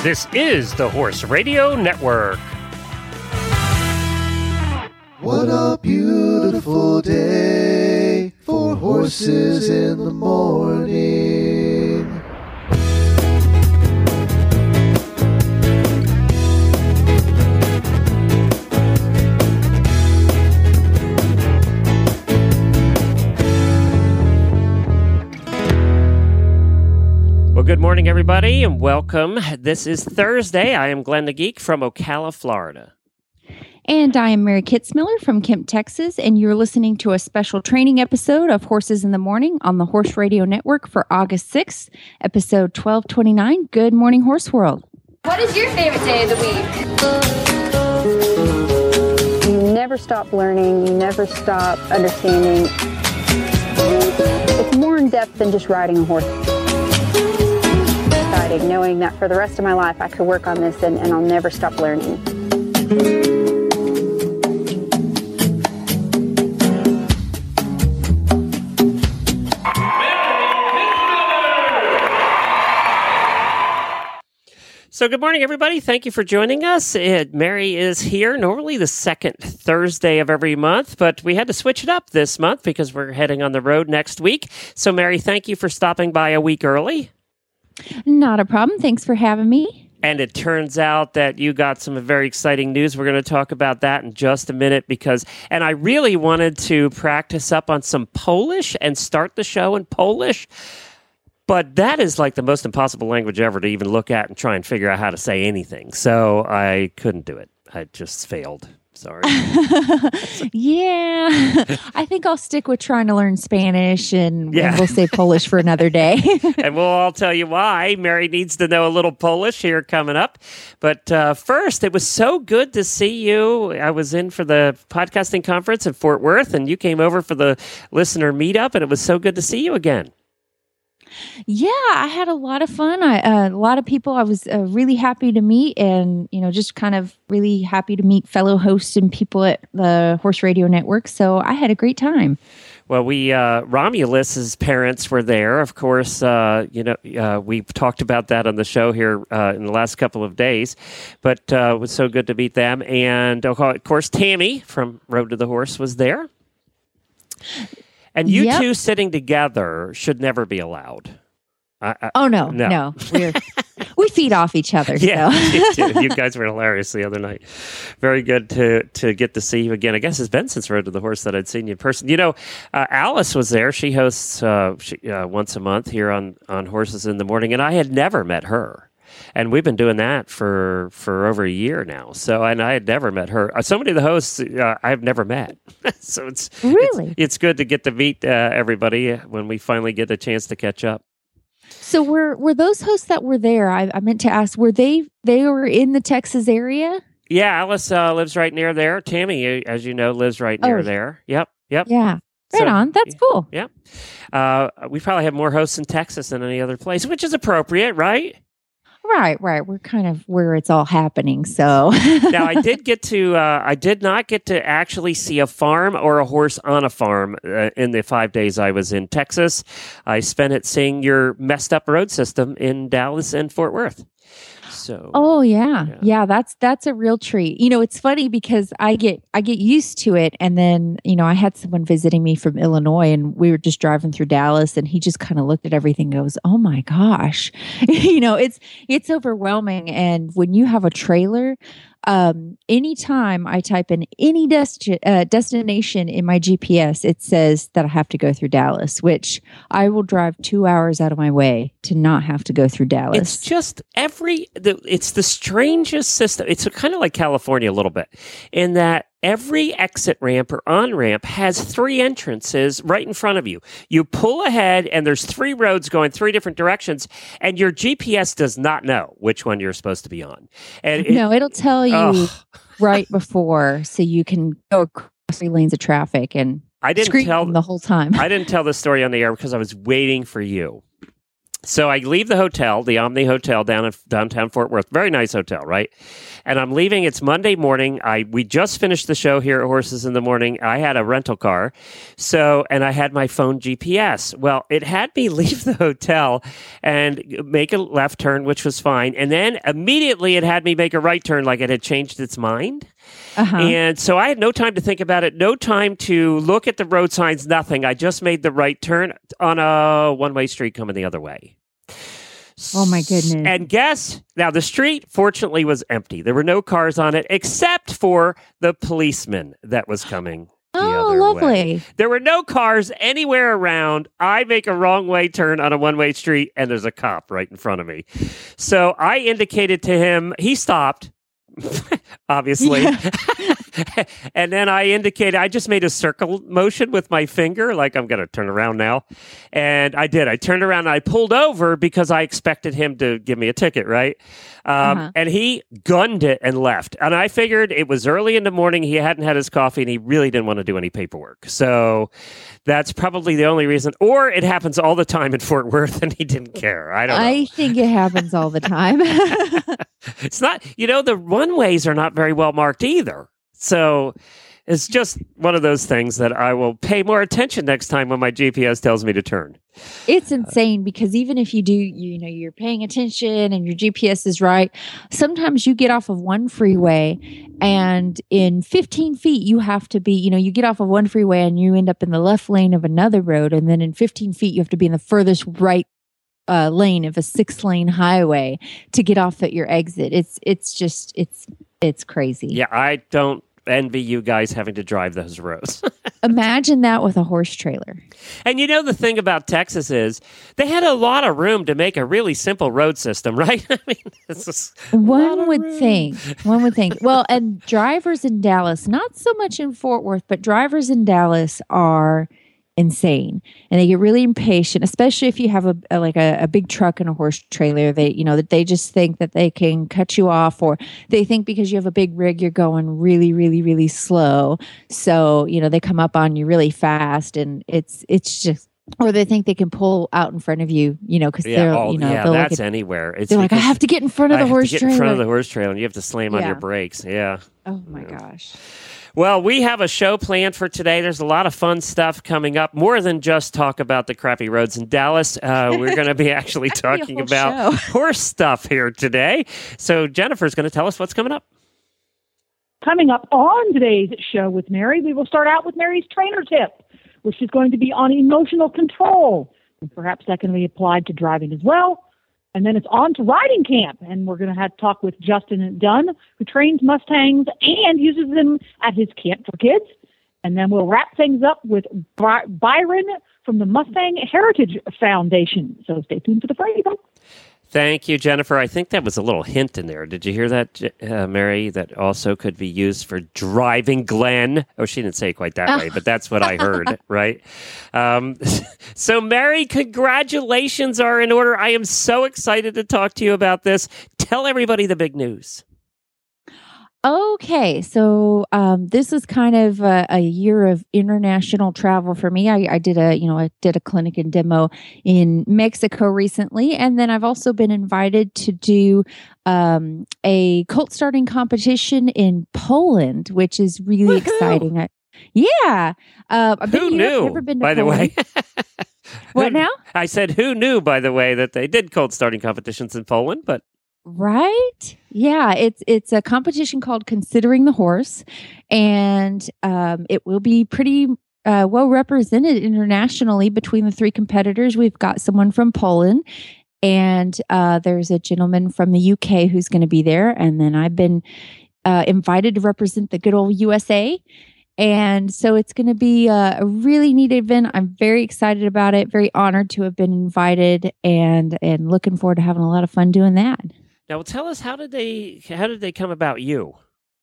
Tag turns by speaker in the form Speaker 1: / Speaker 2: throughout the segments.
Speaker 1: This is the Horse Radio Network.
Speaker 2: What a beautiful day for horses in the morning.
Speaker 1: Well, good morning, everybody, and welcome. This is Thursday. I am Glenn the Geek from Ocala, Florida.
Speaker 3: And I am Mary Kitzmiller from Kemp, Texas, and you're listening to a special training episode of Horses in the Morning on the Horse Radio Network for August 6th, episode 1229. Good morning, Horse World.
Speaker 4: What is your favorite day of the week?
Speaker 5: You never stop learning. You never stop understanding. It's more in depth than just riding a horse. Exciting, knowing that for the rest of my life I could work on this and I'll never stop learning.
Speaker 1: So good morning, everybody. Thank you for joining us. Mary is here, normally the second Thursday of every month, but we had to switch it up this month because we're heading on the road next week. So Mary, thank you for stopping by a week early.
Speaker 3: Not a problem. Thanks for having me.
Speaker 1: And it turns out that you got some very exciting news. We're going to talk about that in just a minute and I really wanted to practice up on some Polish and start the show in Polish. But that is like the most impossible language ever to even look at and try and figure out how to say anything. So I couldn't do it. I just failed. Sorry.
Speaker 3: Yeah. I think I'll stick with trying to learn Spanish and we'll say Polish for another day.
Speaker 1: And we'll all tell you why. Mary needs to know a little Polish here coming up. But first, it was so good to see you. I was in for the podcasting conference in Fort Worth, and you came over for the listener meetup, and it was so good to see you again.
Speaker 3: Yeah, I had a lot of fun. A lot of people I was really happy to meet, and just kind of really happy to meet fellow hosts and people at the Horse Radio Network. So I had a great time. Well,
Speaker 1: Romulus's parents were there. Of course, we've talked about that on the show here in the last couple of days, but it was so good to meet them. And of course, Tammy from Road to the Horse was there. And you two sitting together should never be allowed.
Speaker 3: No. We feed off each other.
Speaker 1: Yeah, you guys were hilarious the other night. Very good to get to see you again. I guess it's been since Road to the Horse that I'd seen you in person. Alice was there. She hosts once a month here on Horses in the Morning, and I had never met her. And we've been doing that for over a year now. So, and I had never met her. So many of the hosts I've never met. So it's good to get to meet everybody when we finally get a chance to catch up.
Speaker 3: So were those hosts that were there? I meant to ask. Were they were in the Texas area?
Speaker 1: Yeah, Alice lives right near there. Tammy, as you know, lives right near there. Yep.
Speaker 3: Yeah. Right on. That's cool.
Speaker 1: Yeah. We probably have more hosts in Texas than any other place, which is appropriate, right?
Speaker 3: Right. We're kind of where it's all happening. So
Speaker 1: now I did not get to actually see a farm or a horse on a farm in the 5 days I was in Texas. I spent it seeing your messed up road system in Dallas and Fort Worth. So,
Speaker 3: yeah, that's a real treat. It's funny because I get used to it, and then I had someone visiting me from Illinois, and we were just driving through Dallas, and he just kind of looked at everything and goes, "Oh my gosh," it's overwhelming. And when you have a trailer, anytime I type in any destination in my GPS, it says that I have to go through Dallas, which I will drive 2 hours out of my way to not have to go through Dallas.
Speaker 1: It's just it's the strangest system. It's kind of like California a little bit in that every exit ramp or on-ramp has 3 entrances right in front of you. You pull ahead, and there's 3 roads going 3 different directions, and your GPS does not know which one you're supposed to be on. And
Speaker 3: it'll tell you right before, so you can go across 3 lanes of traffic and scream the whole time.
Speaker 1: I didn't tell this story on the air because I was waiting for you. So I leave the hotel, the Omni Hotel down in downtown Fort Worth. Very nice hotel, right? And I'm leaving. It's Monday morning. We just finished the show here at Horses in the Morning. I had a rental car, and I had my phone GPS. Well, it had me leave the hotel and make a left turn, which was fine. And then immediately it had me make a right turn, like it had changed its mind. And so I had no time to think about it, no time to look at the road signs, nothing. I just made the right turn on a one-way street coming the other way.
Speaker 3: Oh, my goodness.
Speaker 1: And now the street, fortunately, was empty. There were no cars on it except for the policeman that was coming the other
Speaker 3: lovely.
Speaker 1: way. There were no cars anywhere around. I make a wrong way turn on a one-way street, and there's a cop right in front of me. So I indicated to him. He stopped. Obviously. And then I just made a circle motion with my finger, like I'm going to turn around now. And I did. I turned around and I pulled over because I expected him to give me a ticket, right? And he gunned it and left. And I figured it was early in the morning. He hadn't had his coffee and he really didn't want to do any paperwork. So that's probably the only reason. Or it happens all the time in Fort Worth and he didn't care. I don't know.
Speaker 3: I think it happens all the time.
Speaker 1: It's not, the one-ways are not very well marked either. So it's just one of those things that I will pay more attention next time when my GPS tells me to turn.
Speaker 3: It's insane because even if you do, you're paying attention and your GPS is right, sometimes you get off of one freeway and in 15 feet, you have to be, you get off of one freeway and you end up in the left lane of another road. And then in 15 feet, you have to be in the furthest right lane of a 6-lane highway to get off at your exit. It's crazy.
Speaker 1: Yeah, I don't envy you guys having to drive those roads.
Speaker 3: Imagine that with a horse trailer.
Speaker 1: And the thing about Texas is they had a lot of room to make a really simple road system, right? I mean,
Speaker 3: one would think. Well, and drivers in Dallas, not so much in Fort Worth, but drivers in Dallas are insane, and they get really impatient, especially if you have a big truck and a horse trailer. That they just think that they can cut you off, or they think because you have a big rig you're going really, really, really slow. So they come up on you really fast, and it's just. Or they think they can pull out in front of you, because
Speaker 1: that's anywhere.
Speaker 3: They're like, I have to get in front of the horse trailer.
Speaker 1: In front of the horse trailer, and you have to slam on your brakes. Yeah.
Speaker 3: Oh my gosh.
Speaker 1: Well, we have a show planned for today. There's a lot of fun stuff coming up, more than just talk about the crappy roads in Dallas. We're going to be actually talking about horse stuff here today. So Jennifer's going to tell us what's coming up.
Speaker 6: Coming up on today's show with Mary, we will start out with Mary's trainer tip, which is going to be on emotional control. And perhaps that can be applied to driving as well. And then it's on to riding camp, and we're going to have to talk with Justin Dunn, who trains Mustangs and uses them at his camp for kids. And then we'll wrap things up with Byron from the Mustang Heritage Foundation. So stay tuned for the Friday, folks.
Speaker 1: Thank you, Jennifer. I think that was a little hint in there. Did you hear that, Mary? That also could be used for driving Glenn. Oh, she didn't say it quite that way, but that's what I heard, right? So, Mary, congratulations are in order. I am so excited to talk to you about this. Tell everybody the big news.
Speaker 3: Okay, so this is kind of a year of international travel for me. I did a clinic and demo in Mexico recently, and then I've also been invited to do a colt starting competition in Poland, which is really exciting.
Speaker 1: Who knew?
Speaker 3: Never been to
Speaker 1: by
Speaker 3: Poland.
Speaker 1: The way,
Speaker 3: what now?
Speaker 1: I said, who knew? By the way, that they did colt starting competitions in Poland, but.
Speaker 3: Right? Yeah, it's a competition called Considering the Horse, and it will be pretty well represented internationally between the three competitors. We've got someone from Poland, and there's a gentleman from the UK who's going to be there, and then I've been invited to represent the good old USA. And so it's going to be a really neat event. I'm very excited about it, very honored to have been invited, and looking forward to having a lot of fun doing that.
Speaker 1: Now, tell us, how did they come about you?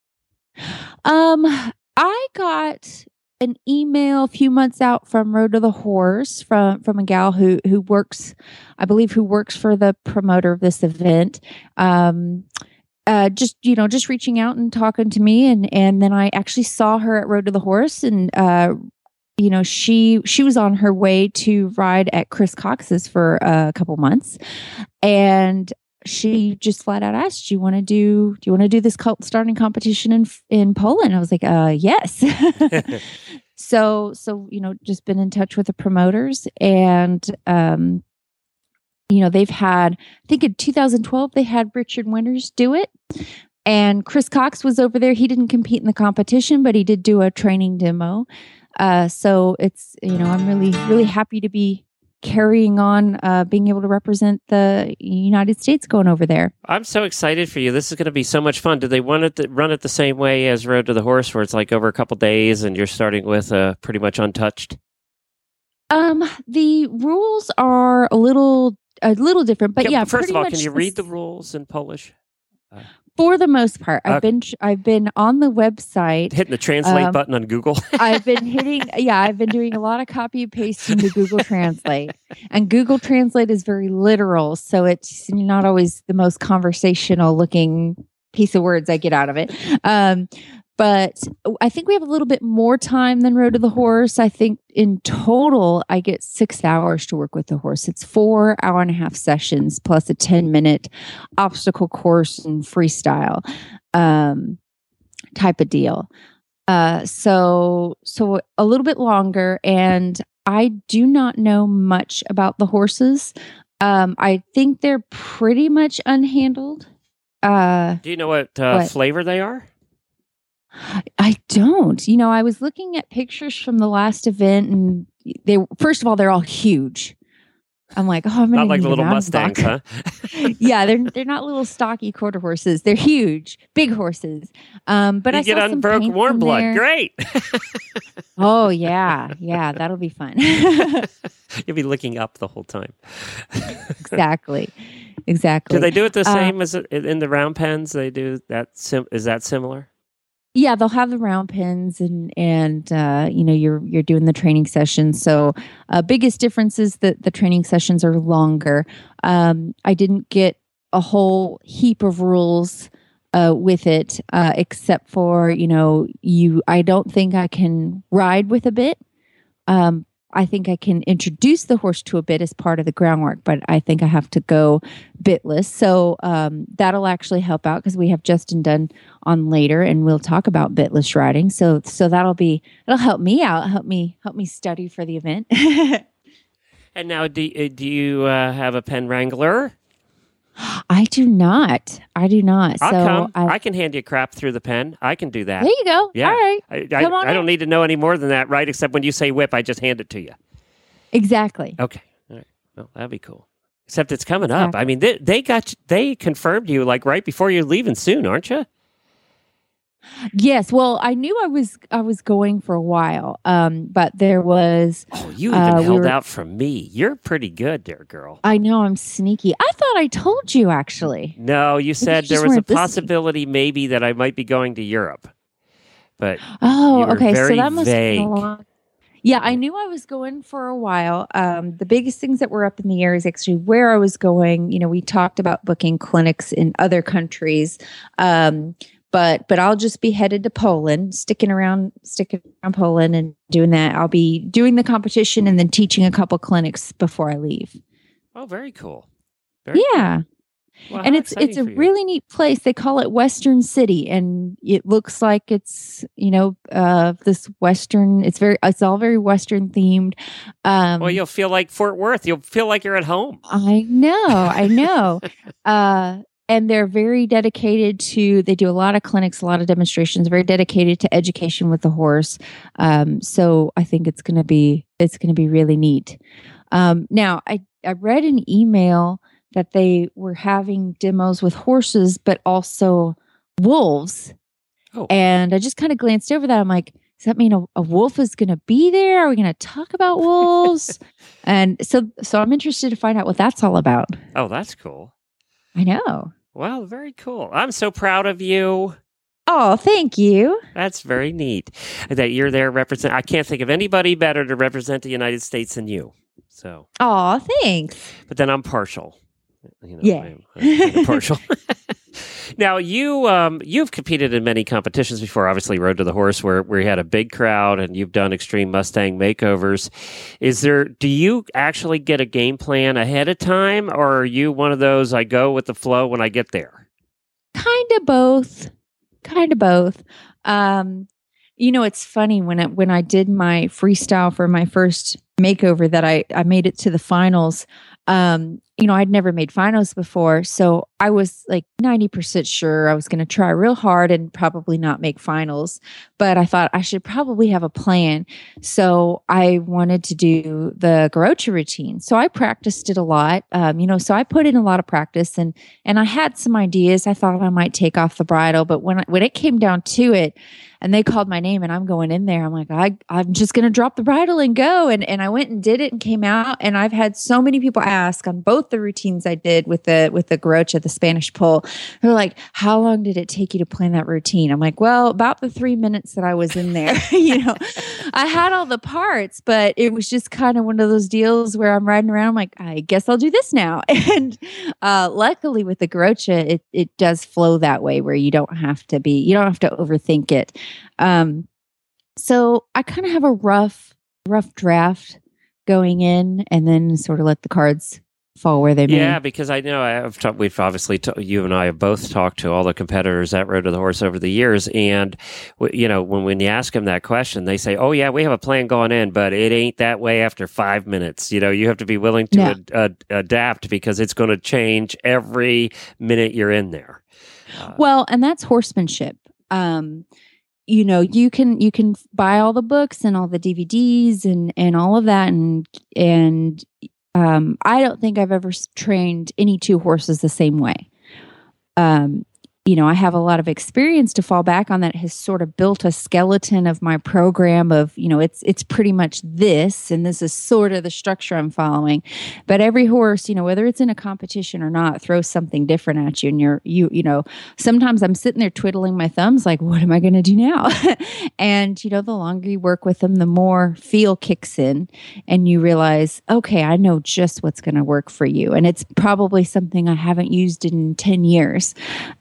Speaker 3: I got an email a few months out from Road to the Horse from a gal who works for the promoter of this event. Just reaching out and talking to me, and then I actually saw her at Road to the Horse and she was on her way to ride at Chris Cox's for a couple months, and she just flat out asked, do you want to do this cult starting competition in Poland? I was like, yes. So, just been in touch with the promoters, and, they've had, I think in 2012, they had Richard Winters do it, and Chris Cox was over there. He didn't compete in the competition, but he did do a training demo. So it's, I'm really, really happy to be carrying on, being able to represent the United States going over there.
Speaker 1: I'm so excited for you. This is going to be so much fun. Do they want it to run it the same way as Road to the Horse, where it's like over a couple days and you're starting with pretty much untouched?
Speaker 3: The rules are a little different, but yeah.
Speaker 1: First of all, can you read the rules in Polish?
Speaker 3: For the most part, I've been on the website,
Speaker 1: hitting the translate button on Google.
Speaker 3: I've been doing a lot of copy and paste into Google Translate, and Google Translate is very literal, so it's not always the most conversational looking piece of words I get out of it. But I think we have a little bit more time than Road to the Horse. I think in total, I get 6 hours to work with the horse. It's 4 hour-and-a-half sessions plus a 10-minute obstacle course and freestyle type of deal. So a little bit longer, and I do not know much about the horses. I think they're pretty much unhandled.
Speaker 1: Do you know what flavor they are?
Speaker 3: I don't. I was looking at pictures from the last event, and first of all, they're all huge. I'm like, I'm
Speaker 1: not like the little Mustangs, huh?
Speaker 3: Yeah, they're not little stocky quarter horses. They're huge, big horses. But I
Speaker 1: get
Speaker 3: saw some
Speaker 1: unbroken warm blood.
Speaker 3: there.
Speaker 1: Great.
Speaker 3: Oh yeah, that'll be fun.
Speaker 1: You'll be looking up the whole time.
Speaker 3: Exactly.
Speaker 1: Do they do it the same as in the round pens? They do that. Is that similar?
Speaker 3: Yeah, they'll have the round pens, and you're doing the training sessions. So, biggest difference is that the training sessions are longer. I didn't get a whole heap of rules with it, except for I don't think I can ride with a bit. I think I can introduce the horse to a bit as part of the groundwork, but I think I have to go bitless. So that'll actually help out, because we have Justin Dunn on later, and we'll talk about bitless riding. So it'll help me out, help me study for the event.
Speaker 1: And now, do you have a pen wrangler?
Speaker 3: I do not.
Speaker 1: I'll come. I can hand you crap through the pen. I can do that.
Speaker 3: There you go.
Speaker 1: Yeah.
Speaker 3: All right.
Speaker 1: I don't need to know any more than that, right? Except when you say whip, I just hand it to you.
Speaker 3: Exactly.
Speaker 1: Okay. All right. Well, that'd be cool. Except it's coming up. I mean, they confirmed you like right before you're leaving soon, aren't you?
Speaker 3: Yes. Well, I knew I was going for a while, but there was.
Speaker 1: Oh, you even held out from me. You're pretty good there, girl.
Speaker 3: I know, I'm sneaky. I thought I told you, actually.
Speaker 1: No, you said there was a possibility maybe that I might be going to Europe, but
Speaker 3: okay.
Speaker 1: Very
Speaker 3: so that must
Speaker 1: vague.
Speaker 3: have been a lot. Yeah, I knew I was going for a while. The biggest things that were up in the air is actually where I was going. We talked about booking clinics in other countries. But I'll just be headed to Poland, sticking around Poland and doing that. I'll be doing the competition and then teaching a couple clinics before I leave.
Speaker 1: Oh, very cool.
Speaker 3: Yeah.
Speaker 1: Well,
Speaker 3: and it's a really neat place. They call it Western City, and it looks like it's this Western. It's all very Western themed.
Speaker 1: Well, you'll feel like Fort Worth. You'll feel like you're at home.
Speaker 3: I know. And they're very dedicated they do a lot of clinics, a lot of demonstrations, very dedicated to education with the horse. So I think it's going to be really neat. Now I read an email that they were having demos with horses, but also wolves.
Speaker 1: Oh.
Speaker 3: And I just kind of glanced over that. I'm like, does that mean a wolf is going to be there? Are we going to talk about wolves? And so I'm interested to find out what that's all about.
Speaker 1: Oh, that's cool.
Speaker 3: I know.
Speaker 1: Well, very cool. I'm so proud of you.
Speaker 3: Oh, thank you.
Speaker 1: That's very neat that you're there represent. I can't think of anybody better to represent the United States than you. So.
Speaker 3: Oh, thanks.
Speaker 1: But then I'm partial.
Speaker 3: Yeah.
Speaker 1: I'm partial. Now you've competed in many competitions before. Obviously, Road to the Horse, where you had a big crowd, and you've done Extreme Mustang makeovers. Do you actually get a game plan ahead of time, or are you one of those I go with the flow when I get there?
Speaker 3: Kind of both. It's funny when I did my freestyle for my first makeover that I made it to the finals. I'd never made finals before, so I was like 90% sure I was going to try real hard and probably not make finals, but I thought I should probably have a plan. So I wanted to do the Groucho routine. So I practiced it a lot. So I put in a lot of practice and I had some ideas. I thought I might take off the bridle, but when it came down to it, and they called my name and I'm going in there, I'm like, I'm just going to drop the bridle and go. And I went and did it and came out. And I've had so many people ask on both the routines I did with the Groucho, the Spanish pull. They're like, how long did it take you to plan that routine? I'm like, well, about the 3 minutes that I was in there. I had all the parts, but it was just kind of one of those deals where I'm riding around. I'm like, I guess I'll do this now. And luckily with the Groucho, it does flow that way where you don't have to overthink it. So I kind of have a rough draft going in and then sort of let the cards fall where they may.
Speaker 1: Yeah, because I know we've obviously, you and I have both talked to all the competitors at Road to the Horse over the years. And, when you ask them that question, they say, oh, yeah, we have a plan going in, but it ain't that way after 5 minutes. You have to be willing to adapt because it's going to change every minute you're in there.
Speaker 3: Well, and that's horsemanship. You can buy all the books and all the DVDs and all of that. And I don't think I've ever trained any two horses the same way. I have a lot of experience to fall back on that has sort of built a skeleton of my program of, it's pretty much this, and this is sort of the structure I'm following. But every horse, whether it's in a competition or not, throws something different at you. And sometimes I'm sitting there twiddling my thumbs like, what am I going to do now? And, the longer you work with them, the more feel kicks in and you realize, okay, I know just what's going to work for you. And it's probably something I haven't used in 10 years.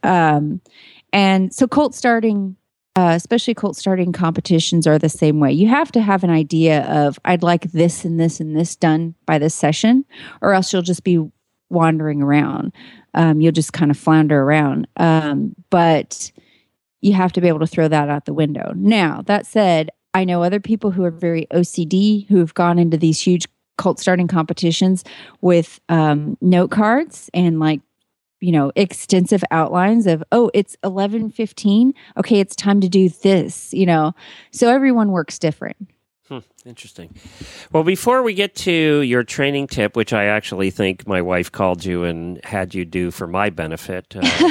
Speaker 3: And so colt starting, especially colt starting competitions are the same way. You have to have an idea of, I'd like this and this and this done by this session, or else you'll just be wandering around. You'll just kind of flounder around. But you have to be able to throw that out the window. Now, that said, I know other people who are very OCD who've gone into these huge colt starting competitions with note cards and extensive outlines of, it's 11:15. Okay, it's time to do this, So everyone works different.
Speaker 1: Interesting. Well, before we get to your training tip, which I actually think my wife called you and had you do for my benefit,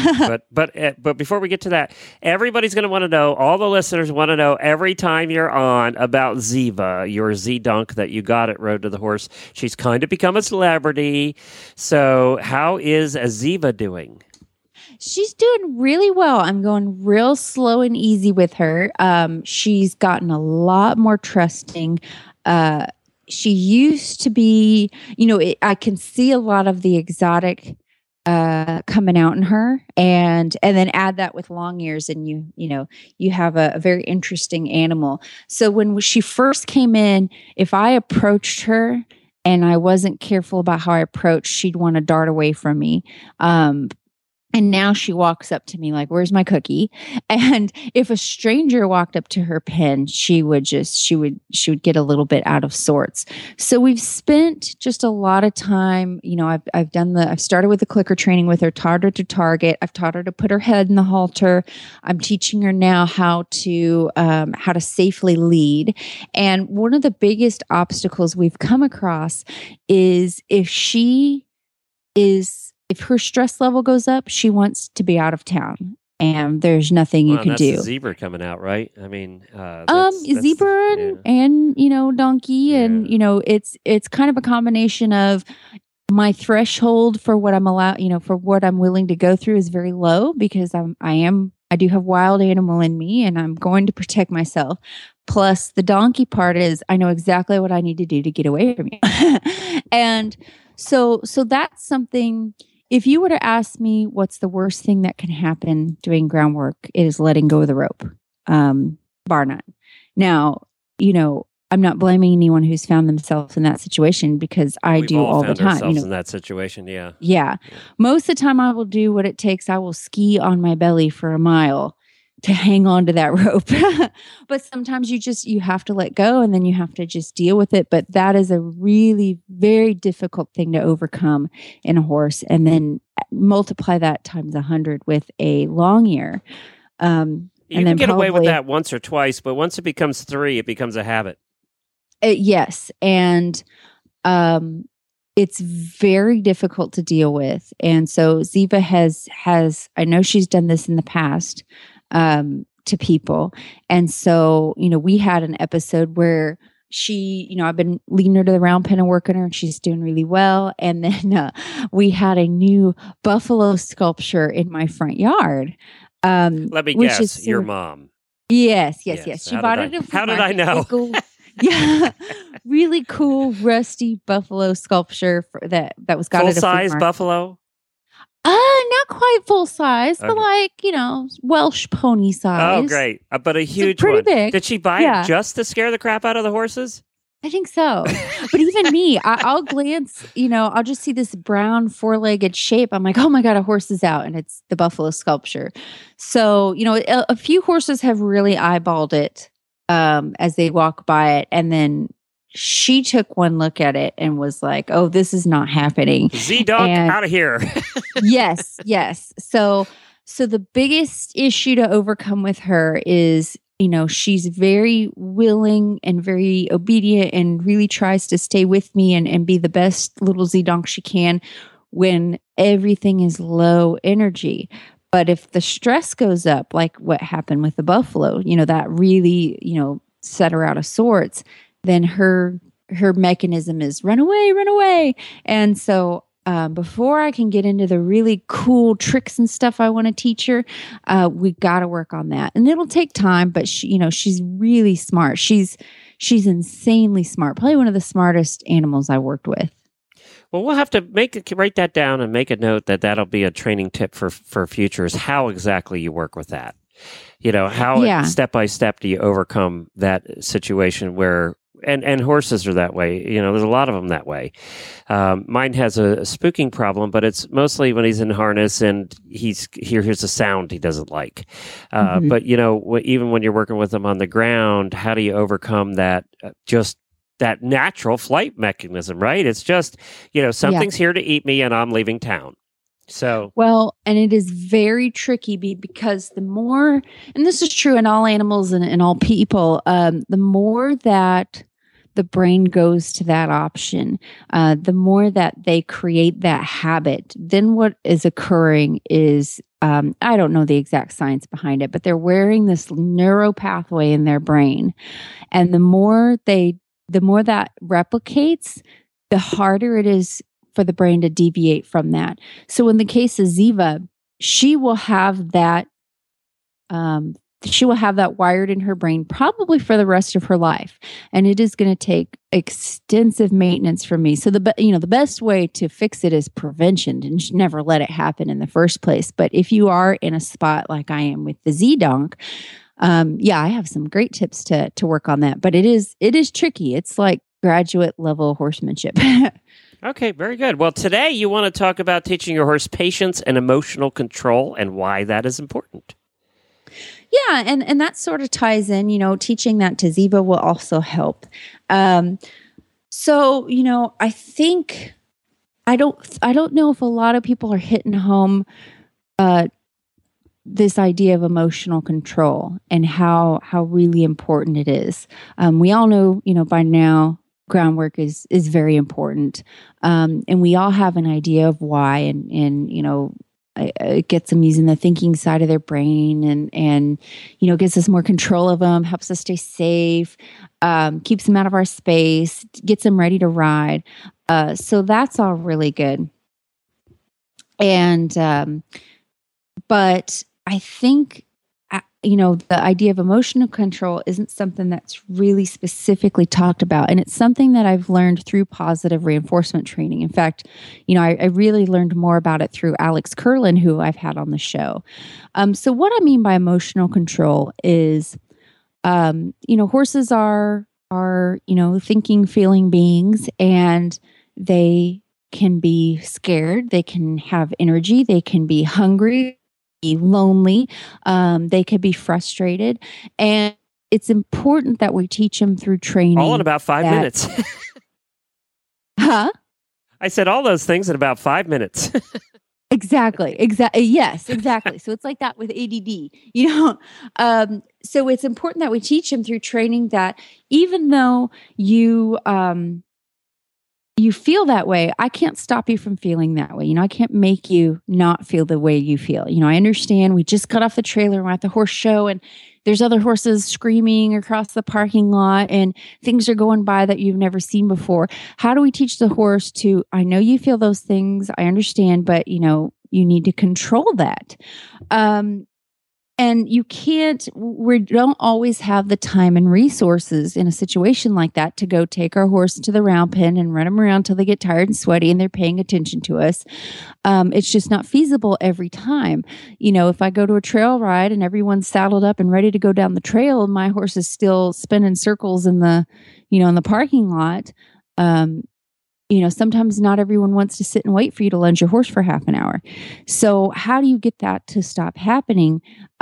Speaker 1: but before we get to that, everybody's going to want to know, all the listeners want to know every time you're on about Ziva, your Z-Dunk that you got at Road to the Horse. She's kind of become a celebrity. So how is Ziva doing?
Speaker 3: She's doing really well. I'm going real slow and easy with her. She's gotten a lot more trusting. She used to be, I can see a lot of the exotic coming out in her, and then add that with long ears, and you have a very interesting animal. So when she first came in, if I approached her and I wasn't careful about how I approached, she'd want to dart away from me. And now she walks up to me like, where's my cookie? And if a stranger walked up to her pen, she would get a little bit out of sorts. So we've spent just a lot of time, I've started with the clicker training with her, taught her to target. I've taught her to put her head in the halter. I'm teaching her now how to safely lead. And one of the biggest obstacles we've come across is if her stress level goes up, she wants to be out of town, and there's nothing you can do.
Speaker 1: That's zebra coming out, right? I mean,
Speaker 3: zebra and donkey, and it's kind of a combination of my threshold for what I'm allowed, for what I'm willing to go through is very low because I do have wild animal in me, and I'm going to protect myself. Plus, the donkey part is I know exactly what I need to do to get away from you, and so that's something. if you were to ask me what's the worst thing that can happen doing groundwork, it is letting go of the rope, bar none. Now, I'm not blaming anyone who's found themselves in that situation because I
Speaker 1: We've
Speaker 3: do all the
Speaker 1: found
Speaker 3: time.
Speaker 1: ourselves in that situation, yeah.
Speaker 3: Yeah. Most of the time I will do what it takes. I will ski on my belly for a mile to hang on to that rope. But sometimes you have to let go and then you have to just deal with it. But that is a really very difficult thing to overcome in a horse. And then multiply that times 100 with a long ear.
Speaker 1: You
Speaker 3: and
Speaker 1: can
Speaker 3: then
Speaker 1: get away with
Speaker 3: probably-
Speaker 1: that once or twice, but once it becomes 3, it becomes a habit.
Speaker 3: Yes. And it's very difficult to deal with. And so Ziva has, I know she's done this in the past to people. And so, we had an episode where she, I've been leading her to the round pen and working her, and she's doing really well. And then we had a new buffalo sculpture in my front yard.
Speaker 1: Let me guess, your mom.
Speaker 3: Yes. She
Speaker 1: How
Speaker 3: bought
Speaker 1: did
Speaker 3: it.
Speaker 1: How did I know?
Speaker 3: Yeah, really cool rusty buffalo sculpture that was got
Speaker 1: Full
Speaker 3: at a flea
Speaker 1: size
Speaker 3: market.
Speaker 1: buffalo?
Speaker 3: Not quite full size, but
Speaker 1: Okay.
Speaker 3: Welsh pony size.
Speaker 1: Oh, great. But a huge
Speaker 3: pretty
Speaker 1: one.
Speaker 3: big.
Speaker 1: Did she buy
Speaker 3: Yeah.
Speaker 1: it just to scare the crap out of the horses?
Speaker 3: I think so. But even me, I'll glance, I'll just see this brown 4-legged shape. I'm like, oh my God, a horse is out. And it's the buffalo sculpture. So, a few horses have really eyeballed it as they walk by it. And then she took one look at it and was like, oh, this is not happening.
Speaker 1: Z-Dog, out of here.
Speaker 3: Yes. So the biggest issue to overcome with her is, she's very willing and very obedient and really tries to stay with me and be the best little Z-Donk she can when everything is low energy. But if the stress goes up, like what happened with the buffalo, that really, set her out of sorts, then her mechanism is run away. And so before I can get into the really cool tricks and stuff I want to teach her, we got to work on that. And it'll take time, but she's really smart. She's insanely smart. Probably one of the smartest animals I worked with.
Speaker 1: Well, we'll have to write that down and make a note that'll be a training tip for futures. How exactly you work with that? How step by step do you overcome that situation where and horses are that way. There's a lot of them that way. Mine has a spooking problem, but it's mostly when he's in harness and he hears a sound he doesn't like. But even when you're working with him on the ground, how do you overcome that? Just that natural flight mechanism, right? It's just, something's here to eat me and I'm leaving town. So,
Speaker 3: well, and it is very tricky because the more, and this is true in all animals and all people, the more that the brain goes to that option, the more that they create that habit, then what is occurring is, I don't know the exact science behind it, but they're wearing this neuro pathway in their brain. And the more that replicates, the harder it is for the brain to deviate from that. So in the case of Ziva, she will have that wired in her brain probably for the rest of her life. And it is going to take extensive maintenance from me. So the best way to fix it is prevention and never let it happen in the first place. But if you are in a spot like I am with the Z-Donk, I have some great tips to work on that. But it is tricky. It's like graduate level horsemanship.
Speaker 1: Okay, very good. Well, today you want to talk about teaching your horse patience and emotional control and why that is important.
Speaker 3: Yeah, and that sort of ties in, teaching that to Ziva will also help. So, I think I don't know if a lot of people are hitting home this idea of emotional control and how really important it is. We all know, by now, groundwork is very important. And we all have an idea of why and it gets them using the thinking side of their brain and gets us more control of them, helps us stay safe, keeps them out of our space, gets them ready to ride. So that's all really good. And, but I think, the idea of emotional control isn't something that's really specifically talked about. And it's something that I've learned through positive reinforcement training. In fact, I really learned more about it through Alex Kurlan, who I've had on the show. So what I mean by emotional control is, horses are thinking, feeling beings, and they can be scared. They can have energy. They can be hungry, be lonely. They could be frustrated. And it's important that we teach them through training.
Speaker 1: All in about 5 minutes.
Speaker 3: Huh?
Speaker 1: I said all those things in about 5 minutes.
Speaker 3: Exactly. Yes, exactly. So it's like that with ADD, so it's important that we teach them through training that even though you feel that way, I can't stop you from feeling that way. I can't make you not feel the way you feel. I understand we just got off the trailer, we're at the horse show, and there's other horses screaming across the parking lot and things are going by that you've never seen before. How do we teach the horse to, I know you feel those things, I understand, but you need to control that. And we don't always have the time and resources in a situation like that to go take our horse to the round pen and run them around till they get tired and sweaty and they're paying attention to us. It's just not feasible every time. If I go to a trail ride and everyone's saddled up and ready to go down the trail and my horse is still spinning circles in the parking lot, sometimes not everyone wants to sit and wait for you to lunge your horse for half an hour. So how do you get that to stop happening?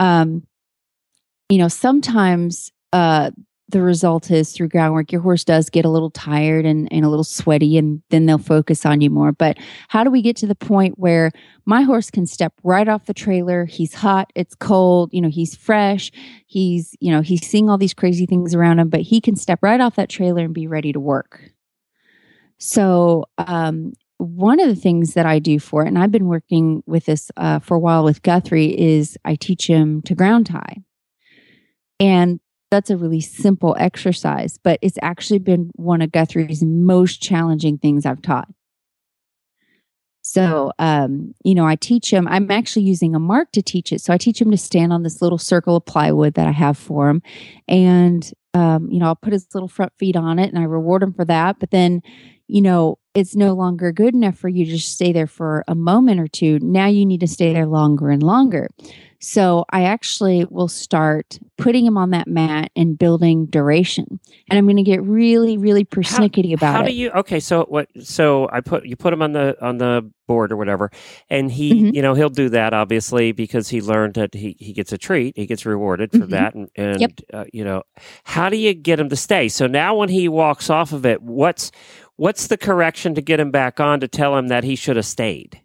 Speaker 3: Sometimes the result is through groundwork, your horse does get a little tired and a little sweaty, and then they'll focus on you more. But how do we get to the point where my horse can step right off the trailer? He's hot, it's cold, he's fresh, he's seeing all these crazy things around him, but he can step right off that trailer and be ready to work. So one of the things that I do for it, and I've been working with this for a while with Guthrie, is I teach him to ground tie. And that's a really simple exercise, but it's actually been one of Guthrie's most challenging things I've taught. So, I teach him, I'm actually using a mark to teach it. So I teach him to stand on this little circle of plywood that I have for him. And, I'll put his little front feet on it and I reward him for that. But then, it's no longer good enough for you to just stay there for a moment or two. Now you need to stay there longer and longer. So I actually will start putting him on that mat and building duration. And I'm going to get really, really persnickety about it.
Speaker 1: How do you? Okay, so what? So you put him on the board or whatever, and he, he'll do that obviously because he learned that he gets a treat, he gets rewarded for that, and
Speaker 3: yep.
Speaker 1: How do you get him to stay? So now when he walks off of it, what's the correction to get him back on to tell him that he should have stayed?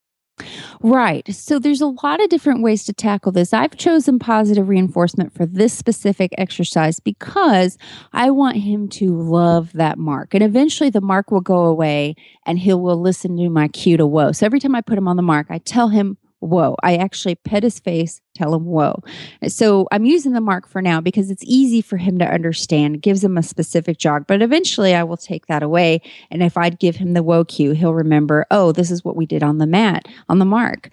Speaker 3: Right. So there's a lot of different ways to tackle this. I've chosen positive reinforcement for this specific exercise because I want him to love that mark. And eventually the mark will go away and he will listen to my cue to whoa. So every time I put him on the mark, I tell him whoa. I actually pet his face, tell him whoa. So I'm using the mark for now because it's easy for him to understand. It gives him a specific jog, but eventually I will take that away. And if I'd give him the whoa cue, he'll remember, oh, this is what we did on the mat, on the mark.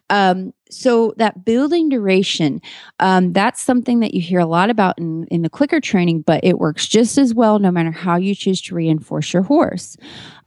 Speaker 3: So that building duration, that's something that you hear a lot about in the clicker training, but it works just as well no matter how you choose to reinforce your horse.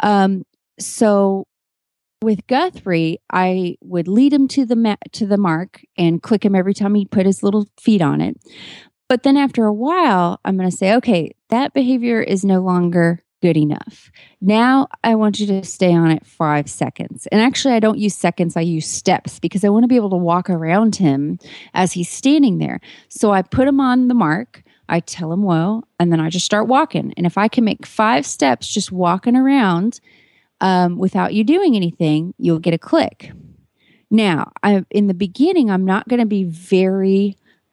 Speaker 3: So with Guthrie, I would lead him to the mark and click him every time he put his little feet on it. But then after a while, I'm going to say, okay, that behavior is no longer good enough. Now I want you to stay on it 5 seconds. And actually, I don't use seconds, I use steps because I want to be able to walk around him as he's standing there. So I put him on the mark, I tell him whoa, and then I just start walking. And if I can make 5 steps just walking around, without you doing anything, you'll get a click. Now, in the beginning, I'm not going to be very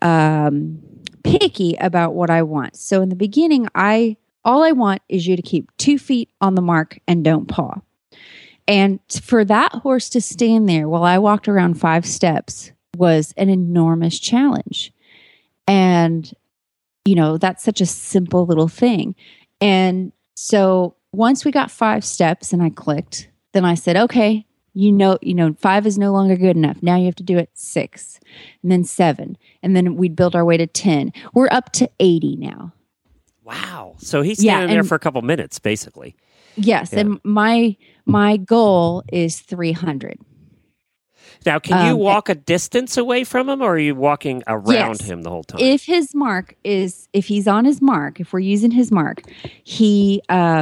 Speaker 3: picky about what I want. So in the beginning, all I want is you to keep 2 feet on the mark and don't paw. And for that horse to stand there while I walked around 5 steps was an enormous challenge. And, that's such a simple little thing. And so once we got 5 steps and I clicked, then I said, okay, five is no longer good enough. Now you have to do it 6 and then 7. And then we'd build our way to 10. We're up to 80 now.
Speaker 1: Wow. So he's standing there for a couple minutes, basically.
Speaker 3: Yes. Yeah. And my goal is 300.
Speaker 1: Now, can you walk a distance away from him, or are you walking around him the whole time?
Speaker 3: If he's on his mark, if we're using his mark, he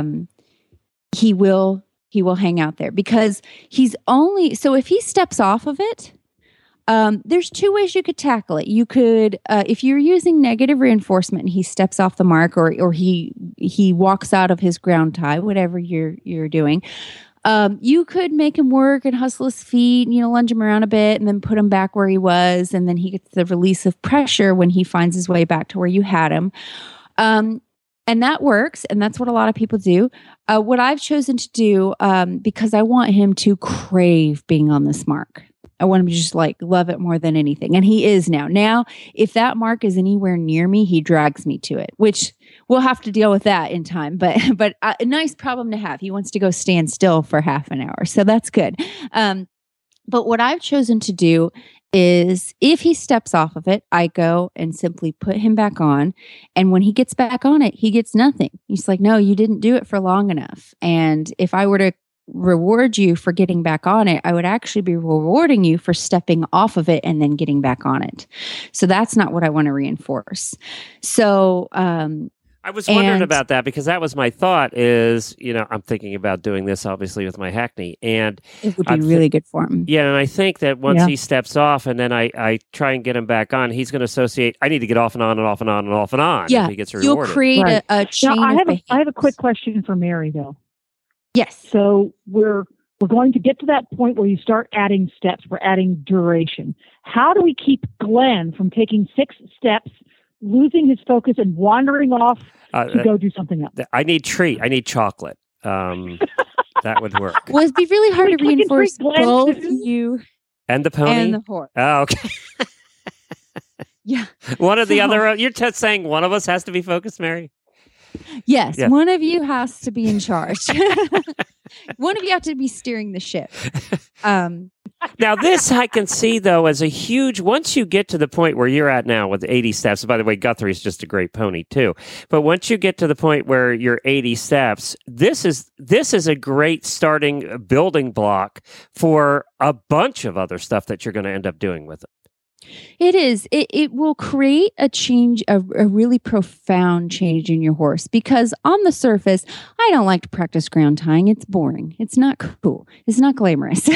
Speaker 3: will hang out there, because so if he steps off of it, there's 2 ways you could tackle it. You could, if you're using negative reinforcement and he steps off the mark, or he walks out of his ground tie, whatever you're doing, you could make him work and hustle his feet and, lunge him around a bit and then put him back where he was. And then he gets the release of pressure when he finds his way back to where you had him. And that works. And that's what a lot of people do. What I've chosen to do, because I want him to crave being on this mark. I want him to just love it more than anything. And he is now. Now, if that mark is anywhere near me, he drags me to it, which we'll have to deal with that in time. But a nice problem to have. He wants to go stand still for half an hour. So that's good. But what I've chosen to do is, if he steps off of it, I go and simply put him back on. And when he gets back on it, he gets nothing. He's like, no, you didn't do it for long enough. And if I were to reward you for getting back on it, I would actually be rewarding you for stepping off of it and then getting back on it. So that's not what I want to reinforce. So
Speaker 1: I was wondering about that, because that was my thought is, I'm thinking about doing this obviously with my Hackney, and
Speaker 3: it would be really good for him.
Speaker 1: Yeah. And I think that once he steps off and then I try and get him back on, he's going to associate, I need to get off and on and off and on and off and on.
Speaker 3: Yeah.
Speaker 1: If he gets rewarded.
Speaker 3: You'll create a chain
Speaker 6: now,
Speaker 3: of
Speaker 6: I have a quick question for Mary, though.
Speaker 3: Yes.
Speaker 6: So we're going to get to that point where you start adding steps. We're adding duration. How do we keep Glenn from taking 6 steps, losing his focus, and wandering off to go do something else?
Speaker 1: I need treat. I need chocolate. That would work.
Speaker 3: Well, it'd be really hard to reinforce both you
Speaker 1: and the pony
Speaker 3: and the horse.
Speaker 1: Oh, okay.
Speaker 3: Yeah.
Speaker 1: One of the other. You're just saying one of us has to be focused, Mary?
Speaker 3: Yes, one of you has to be in charge. One of you have to be steering the ship.
Speaker 1: Now, this I can see, though, as a huge, once you get to the point where you're at now with 80 steps, by the way, Guthrie's just a great pony, too. But once you get to the point where you're 80 steps, this is a great starting building block for a bunch of other stuff that you're going to end up doing with it.
Speaker 3: It is. It will create a change, a really profound change in your horse, because on the surface, I don't like to practice ground tying. It's boring. It's not cool. It's not glamorous,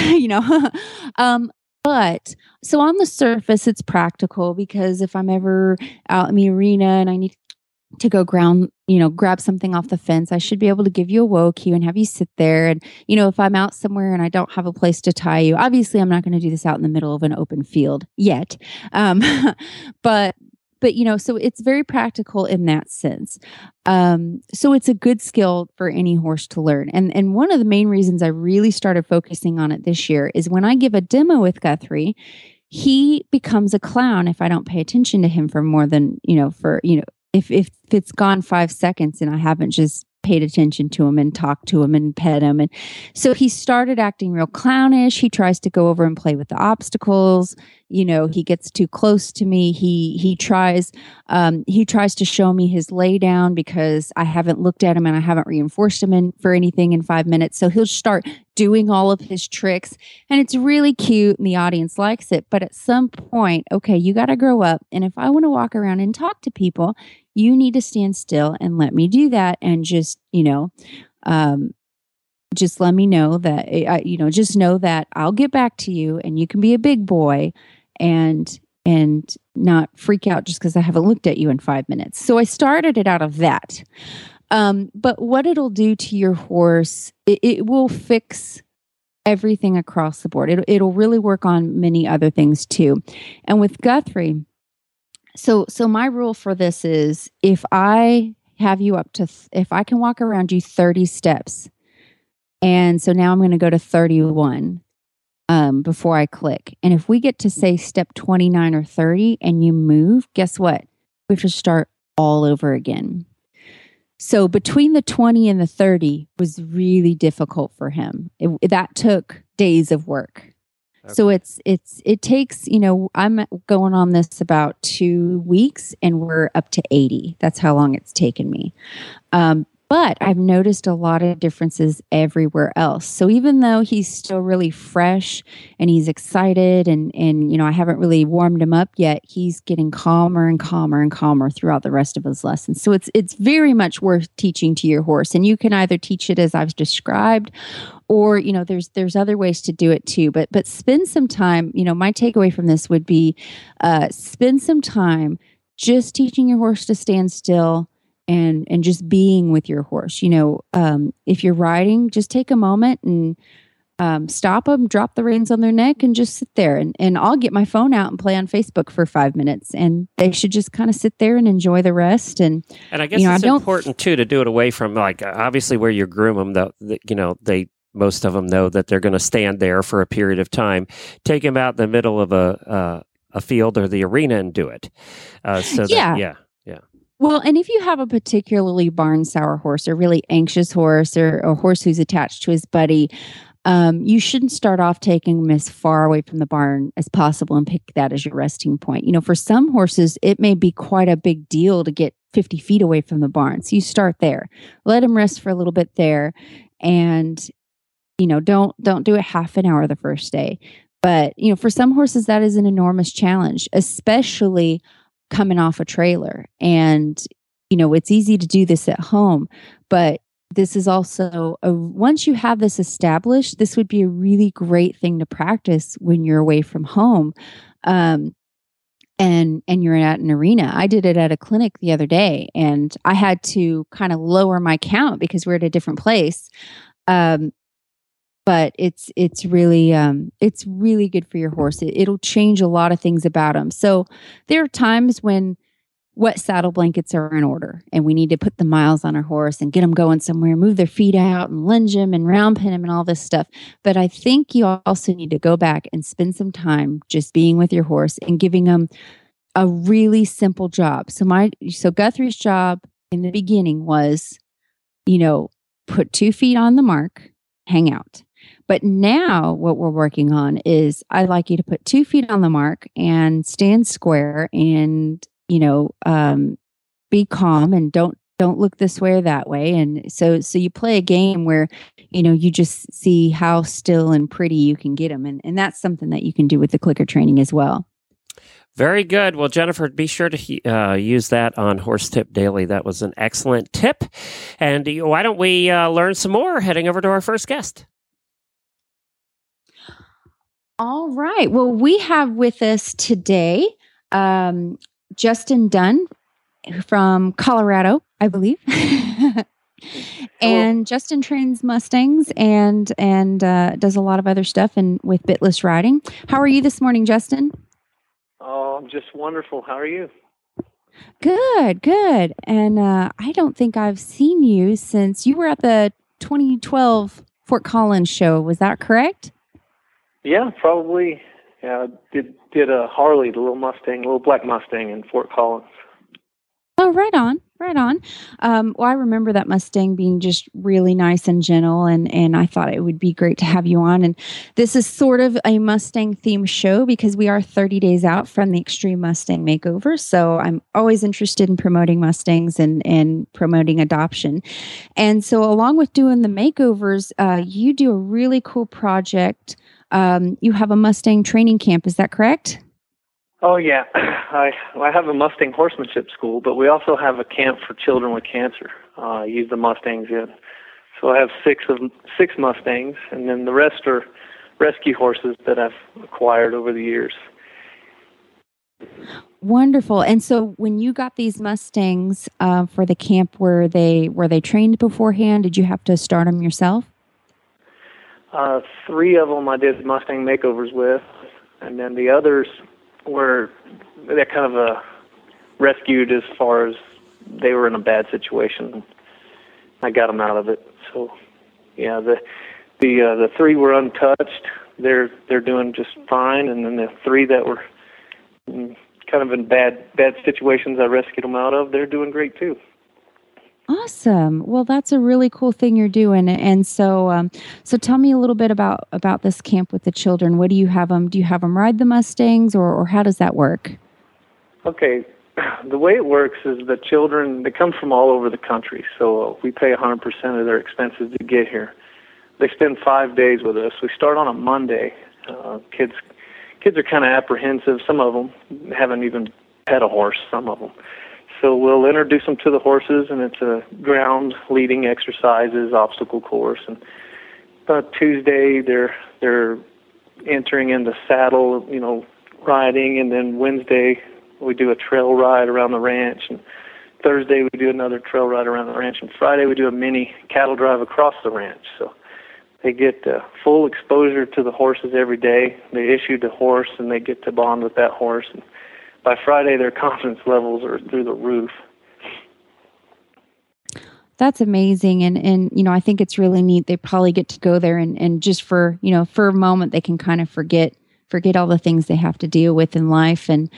Speaker 3: But so on the surface, it's practical, because if I'm ever out in the arena and I need to go grab something off the fence, I should be able to give you a whoa cue and have you sit there. And, if I'm out somewhere and I don't have a place to tie you, obviously I'm not going to do this out in the middle of an open field yet. But so it's very practical in that sense. So it's a good skill for any horse to learn. And one of the main reasons I really started focusing on it this year is when I give a demo with Guthrie, he becomes a clown if I don't pay attention to him for more than, if it's gone 5 seconds and I haven't just paid attention to him and talked to him and pet him. And so he started acting real clownish. He tries to go over and play with the obstacles. He gets too close to me. He tries to show me his lay down because I haven't looked at him and I haven't reinforced him for anything in 5 minutes. So he'll start doing all of his tricks, and it's really cute and the audience likes it. But at some point, okay, you got to grow up. And if I want to walk around and talk to people, you need to stand still and let me do that. And just let me know that, just know that I'll get back to you and you can be a big boy and not freak out just because I haven't looked at you in 5 minutes. So I started it out of that. But what it'll do to your horse, it will fix everything across the board. It'll really work on many other things too. And with Guthrie, so my rule for this is, if I have you up to, if I can walk around you 30 steps, and so now I'm going to go to 31 before I click. And if we get to say step 29 or 30 and you move, guess what? We have to start all over again. So between the 20 and the 30 was really difficult for him. That took days of work. Okay. So it takes, I'm going on this about 2 weeks and we're up to 80. That's how long it's taken me. But I've noticed a lot of differences everywhere else. So even though he's still really fresh and he's excited and I haven't really warmed him up yet, he's getting calmer and calmer and calmer throughout the rest of his lessons. So it's very much worth teaching to your horse. And you can either teach it as I've described, or there's other ways to do it too. But spend some time. My takeaway from this would be spend some time just teaching your horse to stand still. And just being with your horse. If you're riding, just take a moment and stop them, drop the reins on their neck, and just sit there. And I'll get my phone out and play on Facebook for 5 minutes, and they should just kind of sit there and enjoy the rest. And
Speaker 1: I guess it's important too to do it away from, like, obviously where you groom them. Most of them know that they're going to stand there for a period of time. Take them out in the middle of a field or the arena and do it. Yeah.
Speaker 3: Well, and if you have a particularly barn sour horse, or really anxious horse, or a horse who's attached to his buddy, you shouldn't start off taking them as far away from the barn as possible and pick that as your resting point. For some horses, it may be quite a big deal to get 50 feet away from the barn. So you start there, let them rest for a little bit there, and don't do it half an hour the first day. But for some horses, that is an enormous challenge, especially coming off a trailer. And, it's easy to do this at home, but this is also once you have this established, this would be a really great thing to practice when you're away from home. And you're at an arena. I did it at a clinic the other day, and I had to kind of lower my count because we're at a different place. But it's really good for your horse. It'll change a lot of things about him. So there are times when wet saddle blankets are in order, and we need to put the miles on our horse and get them going somewhere, move their feet out and lunge them and round pin them and all this stuff. But I think you also need to go back and spend some time just being with your horse and giving them a really simple job. So Guthrie's job in the beginning was, put 2 feet on the mark, hang out. But now what we're working on is I'd like you to put 2 feet on the mark and stand square and, be calm and don't look this way or that way. And so you play a game where, you just see how still and pretty you can get them. And that's something that you can do with the clicker training as well.
Speaker 1: Very good. Well, Jennifer, be sure to use that on Horse Tip Daily. That was an excellent tip. And why don't we learn some more heading over to our first guest?
Speaker 3: All right. Well, we have with us today Justin Dunn from Colorado, I believe. And Justin trains Mustangs and does a lot of other stuff and with bitless riding. How are you this morning, Justin?
Speaker 7: Oh, I'm just wonderful. How are you?
Speaker 3: Good. And I don't think I've seen you since you were at the 2012 Fort Collins show. Was that correct?
Speaker 7: Yeah, probably. Yeah, did a Harley, the little black Mustang in Fort Collins.
Speaker 3: Oh, right on. Well, I remember that Mustang being just really nice and gentle, and I thought it would be great to have you on. And this is sort of a Mustang themed show because we are 30 days out from the Extreme Mustang Makeover. So I'm always interested in promoting Mustangs and promoting adoption. And so along with doing the makeovers, you do a really cool project. You have a Mustang training camp. Is that correct?
Speaker 7: Oh, yeah. I have a Mustang horsemanship school, but we also have a camp for children with cancer. I use the Mustangs in. So I have six Mustangs, and then the rest are rescue horses that I've acquired over the years.
Speaker 3: Wonderful. And so when you got these Mustangs for the camp, were they trained beforehand? Did you have to start them yourself?
Speaker 7: 3 of them I did Mustang makeovers with, and then the others were that kind of rescued as far as they were in a bad situation. I got them out of it. So, yeah, the 3 were untouched. They're doing just fine, and then the 3 that were kind of in bad situations I rescued them out of, they're doing great too.
Speaker 3: Awesome. Well, that's a really cool thing you're doing. And so, so tell me a little bit about this camp with the children. What do you have them? Do you have them ride the Mustangs, or how does that work?
Speaker 7: Okay, the way it works is the children, they come from all over the country, so we pay 100% of their expenses to get here. They spend 5 days with us. We start on a Monday. Kids are kind of apprehensive. Some of them haven't even pet a horse, some of them. So we'll introduce them to the horses, and it's a ground leading exercises, obstacle course. And Tuesday they're entering in the saddle, riding, and then Wednesday we do a trail ride around the ranch, and Thursday we do another trail ride around the ranch, and Friday we do a mini cattle drive across the ranch. So they get full exposure to the horses every day. They issue the horse, and they get to bond with that horse. And by Friday, their confidence levels are through the roof.
Speaker 3: That's amazing. And I think it's really neat. They probably get to go there and just for a moment, they can kind of forget all the things they have to deal with in life. And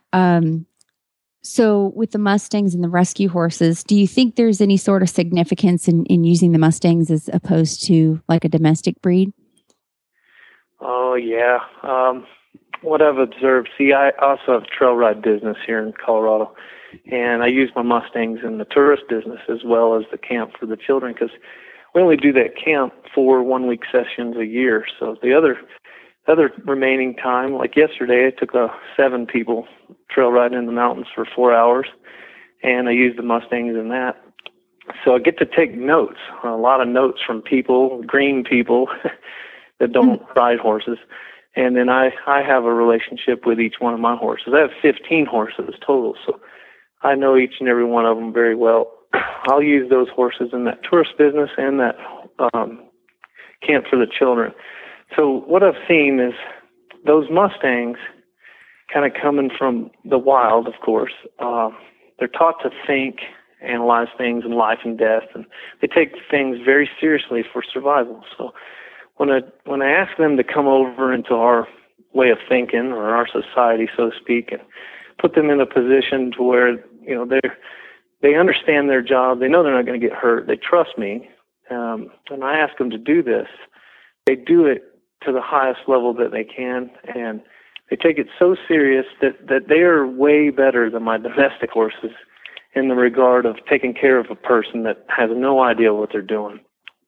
Speaker 3: so with the Mustangs and the rescue horses, do you think there's any sort of significance in using the Mustangs as opposed to like a domestic breed?
Speaker 7: Oh, yeah. What I've observed, I also have a trail ride business here in Colorado, and I use my Mustangs in the tourist business as well as the camp for the children, because we only do that camp 4 one-week sessions a year. So the other remaining time, like yesterday, I took 7 people trail riding in the mountains for 4 hours, and I used the Mustangs in that. So I get to take notes, a lot of notes from people, green people that don't ride horses. And then I have a relationship with each one of my horses. I have 15 horses total, so I know each and every one of them very well. I'll use those horses in that tourist business and that camp for the children. So what I've seen is those Mustangs kind of coming from the wild, of course. They're taught to think, analyze things in life and death, and they take things very seriously for survival. So when I ask them to come over into our way of thinking or our society, so to speak, and put them in a position to where they understand their job, they know they're not going to get hurt, they trust me, and I ask them to do this, they do it to the highest level that they can, and they take it so serious that they are way better than my domestic horses in the regard of taking care of a person that has no idea what they're doing.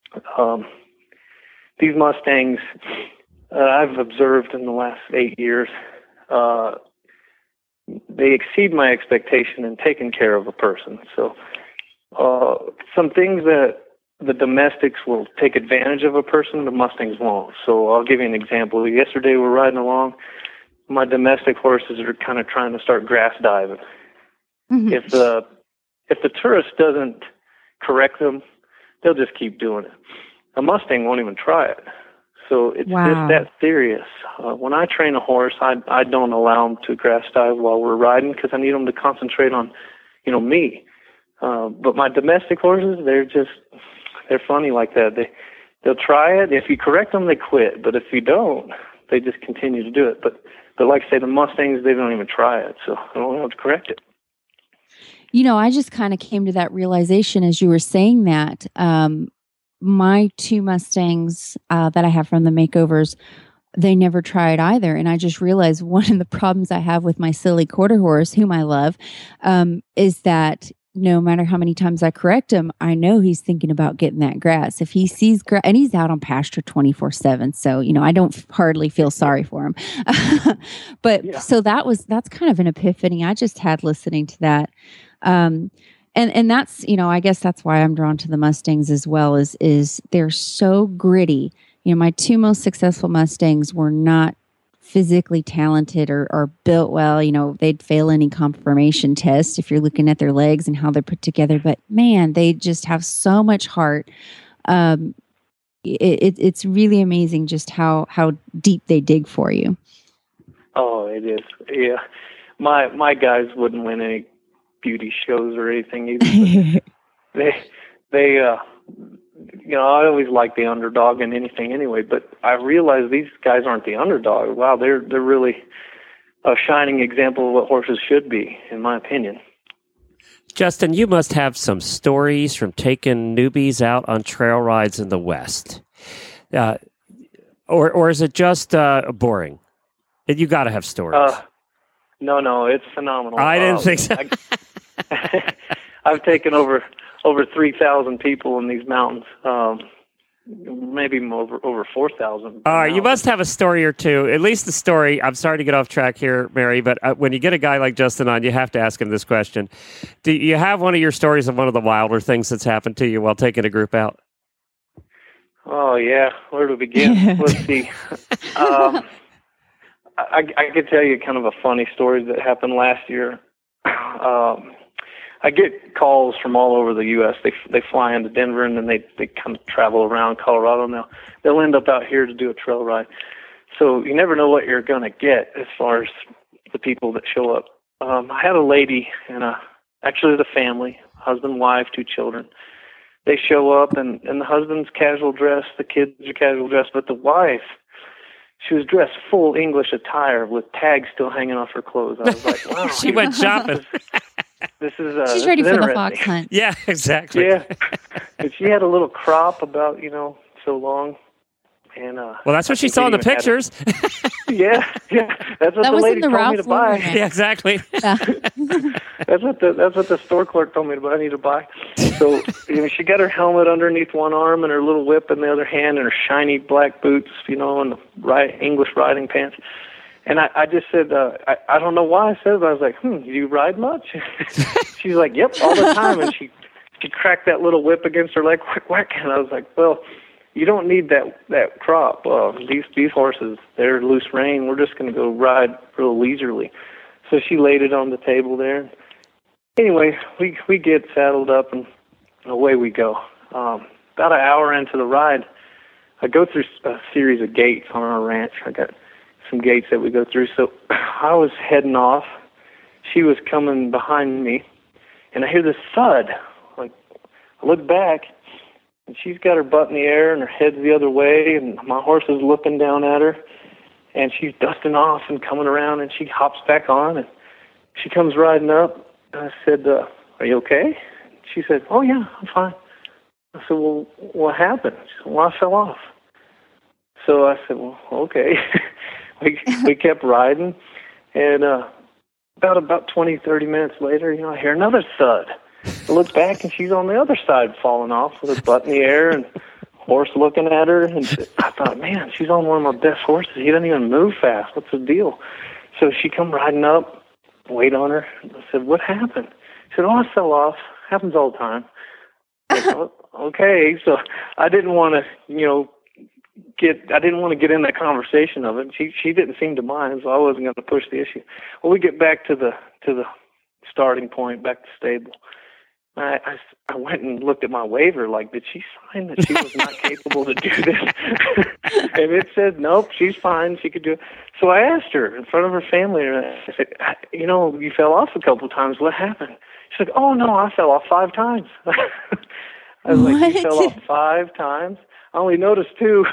Speaker 7: These Mustangs, I've observed in the last 8 years, they exceed my expectation in taking care of a person. So some things that the domestics will take advantage of a person, the Mustangs won't. So I'll give you an example. Yesterday we're riding along. My domestic horses are kind of trying to start grass diving. Mm-hmm. If the tourist doesn't correct them, they'll just keep doing it. A Mustang won't even try it. So it's just that serious. When I train a horse, I don't allow them to grass dive while we're riding because I need them to concentrate on, me. But my domestic horses, they're funny like that. They'll try it. If you correct them, they quit. But if you don't, they just continue to do it. But like I say, the Mustangs, they don't even try it. So I don't have to correct it.
Speaker 3: I just kind of came to that realization as you were saying that. My 2 Mustangs that I have from the makeovers, they never tried either. And I just realized one of the problems I have with my silly quarter horse, whom I love, is that no matter how many times I correct him, I know he's thinking about getting that grass. If he sees grass, and he's out on pasture 24/7. So, I don't hardly feel sorry for him. But yeah. So that's kind of an epiphany I just had listening to that. And that's, I guess that's why I'm drawn to the Mustangs as well, is they're so gritty. My 2 most successful Mustangs were not physically talented or built well. They'd fail any conformation test if you're looking at their legs and how they're put together. But man, they just have so much heart. It's really amazing just how deep they dig for you.
Speaker 7: Oh, it is. Yeah. My guys wouldn't win any beauty shows or anything either. they I always like the underdog in anything anyway, but I realize these guys aren't the underdog. Wow, they're really a shining example of what horses should be, in my opinion.
Speaker 1: Justin, you must have some stories from taking newbies out on trail rides in the West. Or is it just boring? You got to have stories.
Speaker 7: No, it's phenomenal.
Speaker 1: I didn't think so.
Speaker 7: I've taken over 3,000 people in these mountains. Maybe over 4,000.
Speaker 1: All right, you must have a story or two. At least the story. I'm sorry to get off track here, Mary, but when you get a guy like Justin on, you have to ask him this question. Do you have one of your stories of one of the wilder things that's happened to you while taking a group out?
Speaker 7: Oh, yeah. Where to begin? Let's see. I could tell you kind of a funny story that happened last year. I get calls from all over the U.S. They fly into Denver, and then they kind of travel around Colorado. Now they'll end up out here to do a trail ride. So you never know what you're going to get as far as the people that show up. I had a lady and actually the family, husband, wife, 2 children. They show up, and the husband's casual dress, the kids are casual dress, but the wife, she was dressed full English attire with tags still hanging off her clothes. I was like, wow.
Speaker 1: She went shopping.
Speaker 7: This is
Speaker 3: She's ready for the fox hunt.
Speaker 1: Yeah, exactly.
Speaker 7: Yeah. And she had a little crop about, so long. And well,
Speaker 1: that's what she saw in the pictures.
Speaker 7: Yeah. That's what
Speaker 3: that
Speaker 7: the
Speaker 3: was
Speaker 7: lady
Speaker 3: in the
Speaker 7: told me to buy.
Speaker 1: Yeah, exactly.
Speaker 3: Yeah.
Speaker 7: That's what the store clerk told me to buy. I need to buy. So she got her helmet underneath one arm and her little whip in the other hand and her shiny black boots, and the English riding pants. And I just said, I don't know why I said it, but I was like, do you ride much? She's like, yep, all the time. And she cracked that little whip against her leg, whack, whack. And I was like, well, you don't need that crop. These horses, they're loose rein. We're just going to go ride real leisurely. So she laid it on the table there. Anyway, we get saddled up and away we go. About an hour into the ride, I go through a series of gates on our ranch. I got some gates that we go through. So I was heading off. She was coming behind me, and I hear this thud. Like, I look back, and she's got her butt in the air, and her head's the other way, and my horse is looking down at her, and she's dusting off and coming around, and she hops back on, and she comes riding up, and I said, are you okay? She said, oh, yeah, I'm fine. I said, well, what happened? She said, well, I fell off. So I said, well, okay. We kept riding, and about 20, 30 minutes later, I hear another thud. I look back, and she's on the other side falling off with her butt in the air and horse looking at her. And I thought, man, she's on one of my best horses. He doesn't even move fast. What's the deal? So she come riding up, wait on her. I said, what happened? She said, oh, I fell off. Happens all the time. I said, oh, okay. So I didn't want to, I didn't want to get in that conversation of it. She didn't seem to mind, so I wasn't going to push the issue. Well, we get back to the starting point, back to stable. I went and looked at my waiver, like, did she sign that she was not capable to do this? And it said, nope, she's fine, she could do it. So I asked her in front of her family, and I said, you fell off a couple of times, what happened? She said, oh, no, I fell off 5 times. I was like, you fell off 5 times? I only noticed 2.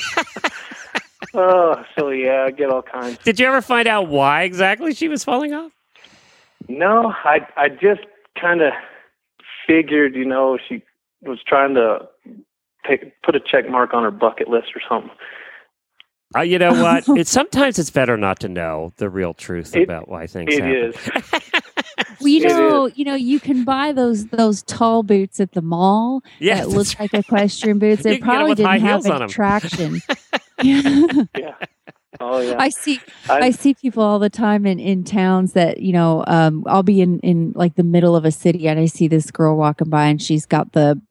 Speaker 7: So yeah, I get all kinds.
Speaker 1: Did you ever find out why exactly she was falling off?
Speaker 7: No, I just kind of figured, she was trying to put a check mark on her bucket list or something.
Speaker 1: You know what? Sometimes it's better not to know the real truth about why things happen.
Speaker 7: It is.
Speaker 3: Well, you can buy those tall boots at the mall that look like equestrian boots. They probably didn't have any traction.
Speaker 7: Yeah. Oh yeah.
Speaker 3: I see people all the time in towns that I'll be in like the middle of a city and I see this girl walking by and she's got the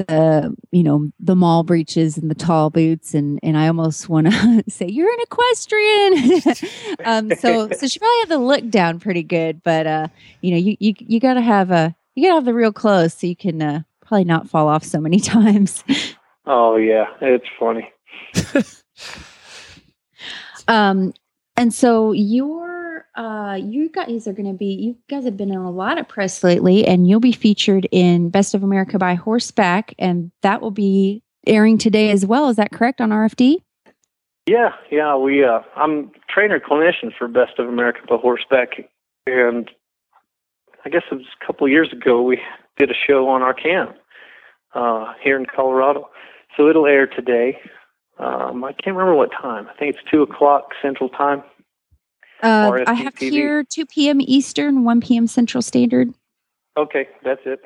Speaker 3: mall breeches and the tall boots and I almost want to say you're an equestrian. So she probably had the look down pretty good, but you gotta have the real clothes so you can probably not fall off so many times.
Speaker 7: Oh yeah, it's funny.
Speaker 3: And so you guys have been in a lot of press lately, and you'll be featured in Best of America by Horseback, and that will be airing today as well. Is that correct on RFD?
Speaker 7: Yeah. I'm trainer clinician for Best of America by Horseback, and I guess it was a couple of years ago, we did a show on our camp here in Colorado. So it'll air today. I can't remember what time. I think it's 2:00 Central Time.
Speaker 3: I have here 2 p.m. Eastern, 1 p.m. Central Standard.
Speaker 7: Okay, that's it.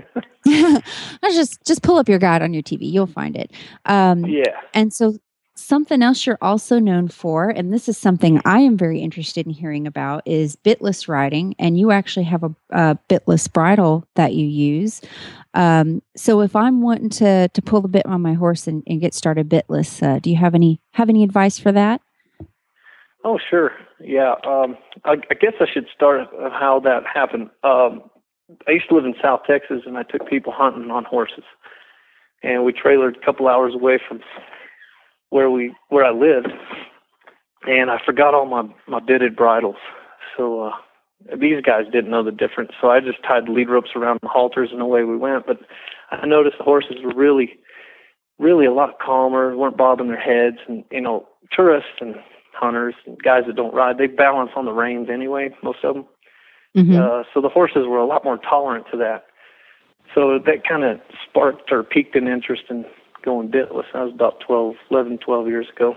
Speaker 3: just pull up your guide on your TV. You'll find it.
Speaker 7: Yeah.
Speaker 3: And so something else you're also known for, and this is something I am very interested in hearing about, is bitless riding. And you actually have a bitless bridle that you use. So if I'm wanting to pull the bit on my horse and get started bitless, do you have any advice for that?
Speaker 7: Oh, sure. Yeah. I guess I should start of how that happened. I used to live in South Texas, and I took people hunting on horses. And we trailered a couple hours away from where I lived, and I forgot all my bitted bridles. So these guys didn't know the difference. So I just tied the lead ropes around the halters, and away we went. But I noticed the horses were really, really a lot calmer, weren't bobbing their heads. And, tourists and hunters and guys that don't ride, they balance on the reins anyway, most of them.
Speaker 3: Mm-hmm.
Speaker 7: So the horses were a lot more tolerant to that. So that kind of sparked or piqued an interest in going bitless. That was about 12 years ago.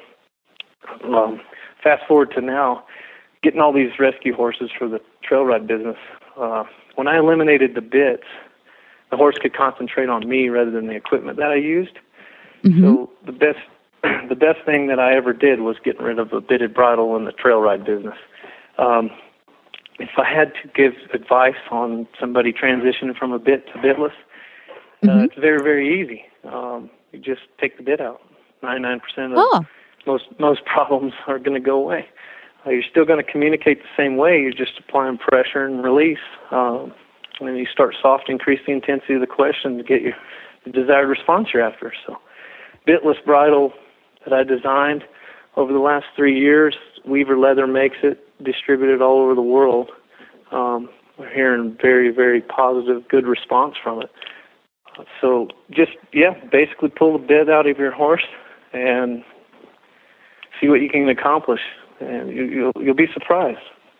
Speaker 7: Fast forward to now, getting all these rescue horses for the trail ride business. When I eliminated the bits, the horse could concentrate on me rather than the equipment that I used.
Speaker 3: Mm-hmm.
Speaker 7: So the best thing that I ever did was getting rid of the bitted bridle in the trail ride business. If I had to give advice on somebody transitioning from a bit to bitless, it's very, very easy. You just take the bit out. 99% of most problems are going to go away. You're still going to communicate the same way. You're just applying pressure and release. And then you start soft, increase the intensity of the question to get the desired response you're after. So bitless bridle that I designed over the last 3 years, Weaver Leather makes it, distributed all over the world. We're hearing very, very positive, good response from it. So just, basically pull the bit out of your horse and see what you can accomplish. And you'll be surprised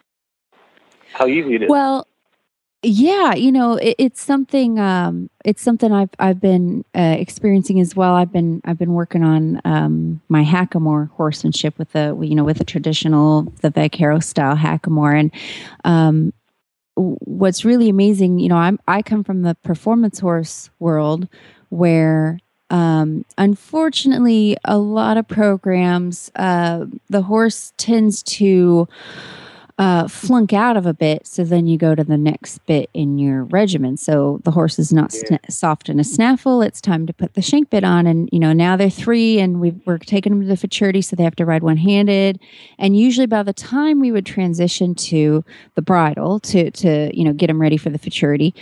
Speaker 7: how easy it is.
Speaker 3: Well, yeah, it's something I've been experiencing as well. I've been working on my hackamore horsemanship with the traditional, the vaquero style hackamore. And what's really amazing, I come from the performance horse world where unfortunately a lot of programs, the horse tends to flunk out of a bit, so then you go to the next bit in your regimen. So the horse is not soft in a snaffle. It's time to put the shank bit on, and now they're 3, and we're taking them to the futurity, so they have to ride one-handed. And usually, by the time we would transition to the bridle to get them ready for the futurity,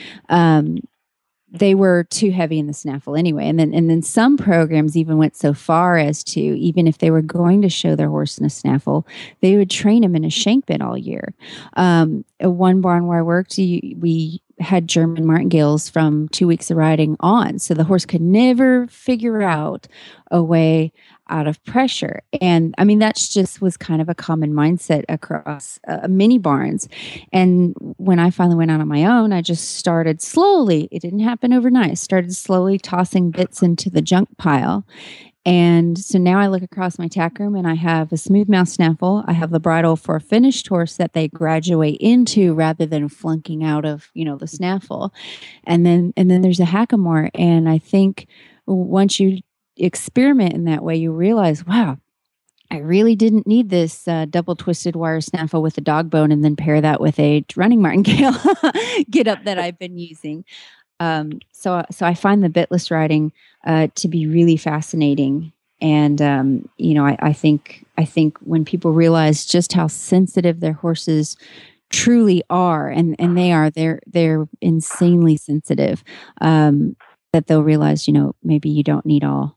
Speaker 3: they were too heavy in the snaffle anyway. And then some programs even went so far as to, even if they were going to show their horse in a snaffle, they would train him in a shank bit all year. One barn where I worked, we had German martingales from 2 weeks of riding on. So the horse could never figure out a way out of pressure. And I mean, that's just was kind of a common mindset across many barns. And when I finally went out on my own, I just started slowly. It didn't happen overnight. I started slowly tossing bits into the junk pile. And so now I look across my tack room and I have a smooth mouth snaffle. I have the bridle for a finished horse that they graduate into rather than flunking out of, the snaffle. And then there's a hackamore. And I think once you experiment in that way, you realize, wow, I really didn't need this double twisted wire snaffle with a dog bone and then pair that with a running martingale get up that I've been using. So I find the bitless riding to be really fascinating. And, I think when people realize just how sensitive their horses truly are, and they're insanely sensitive, that they'll realize, maybe you don't need all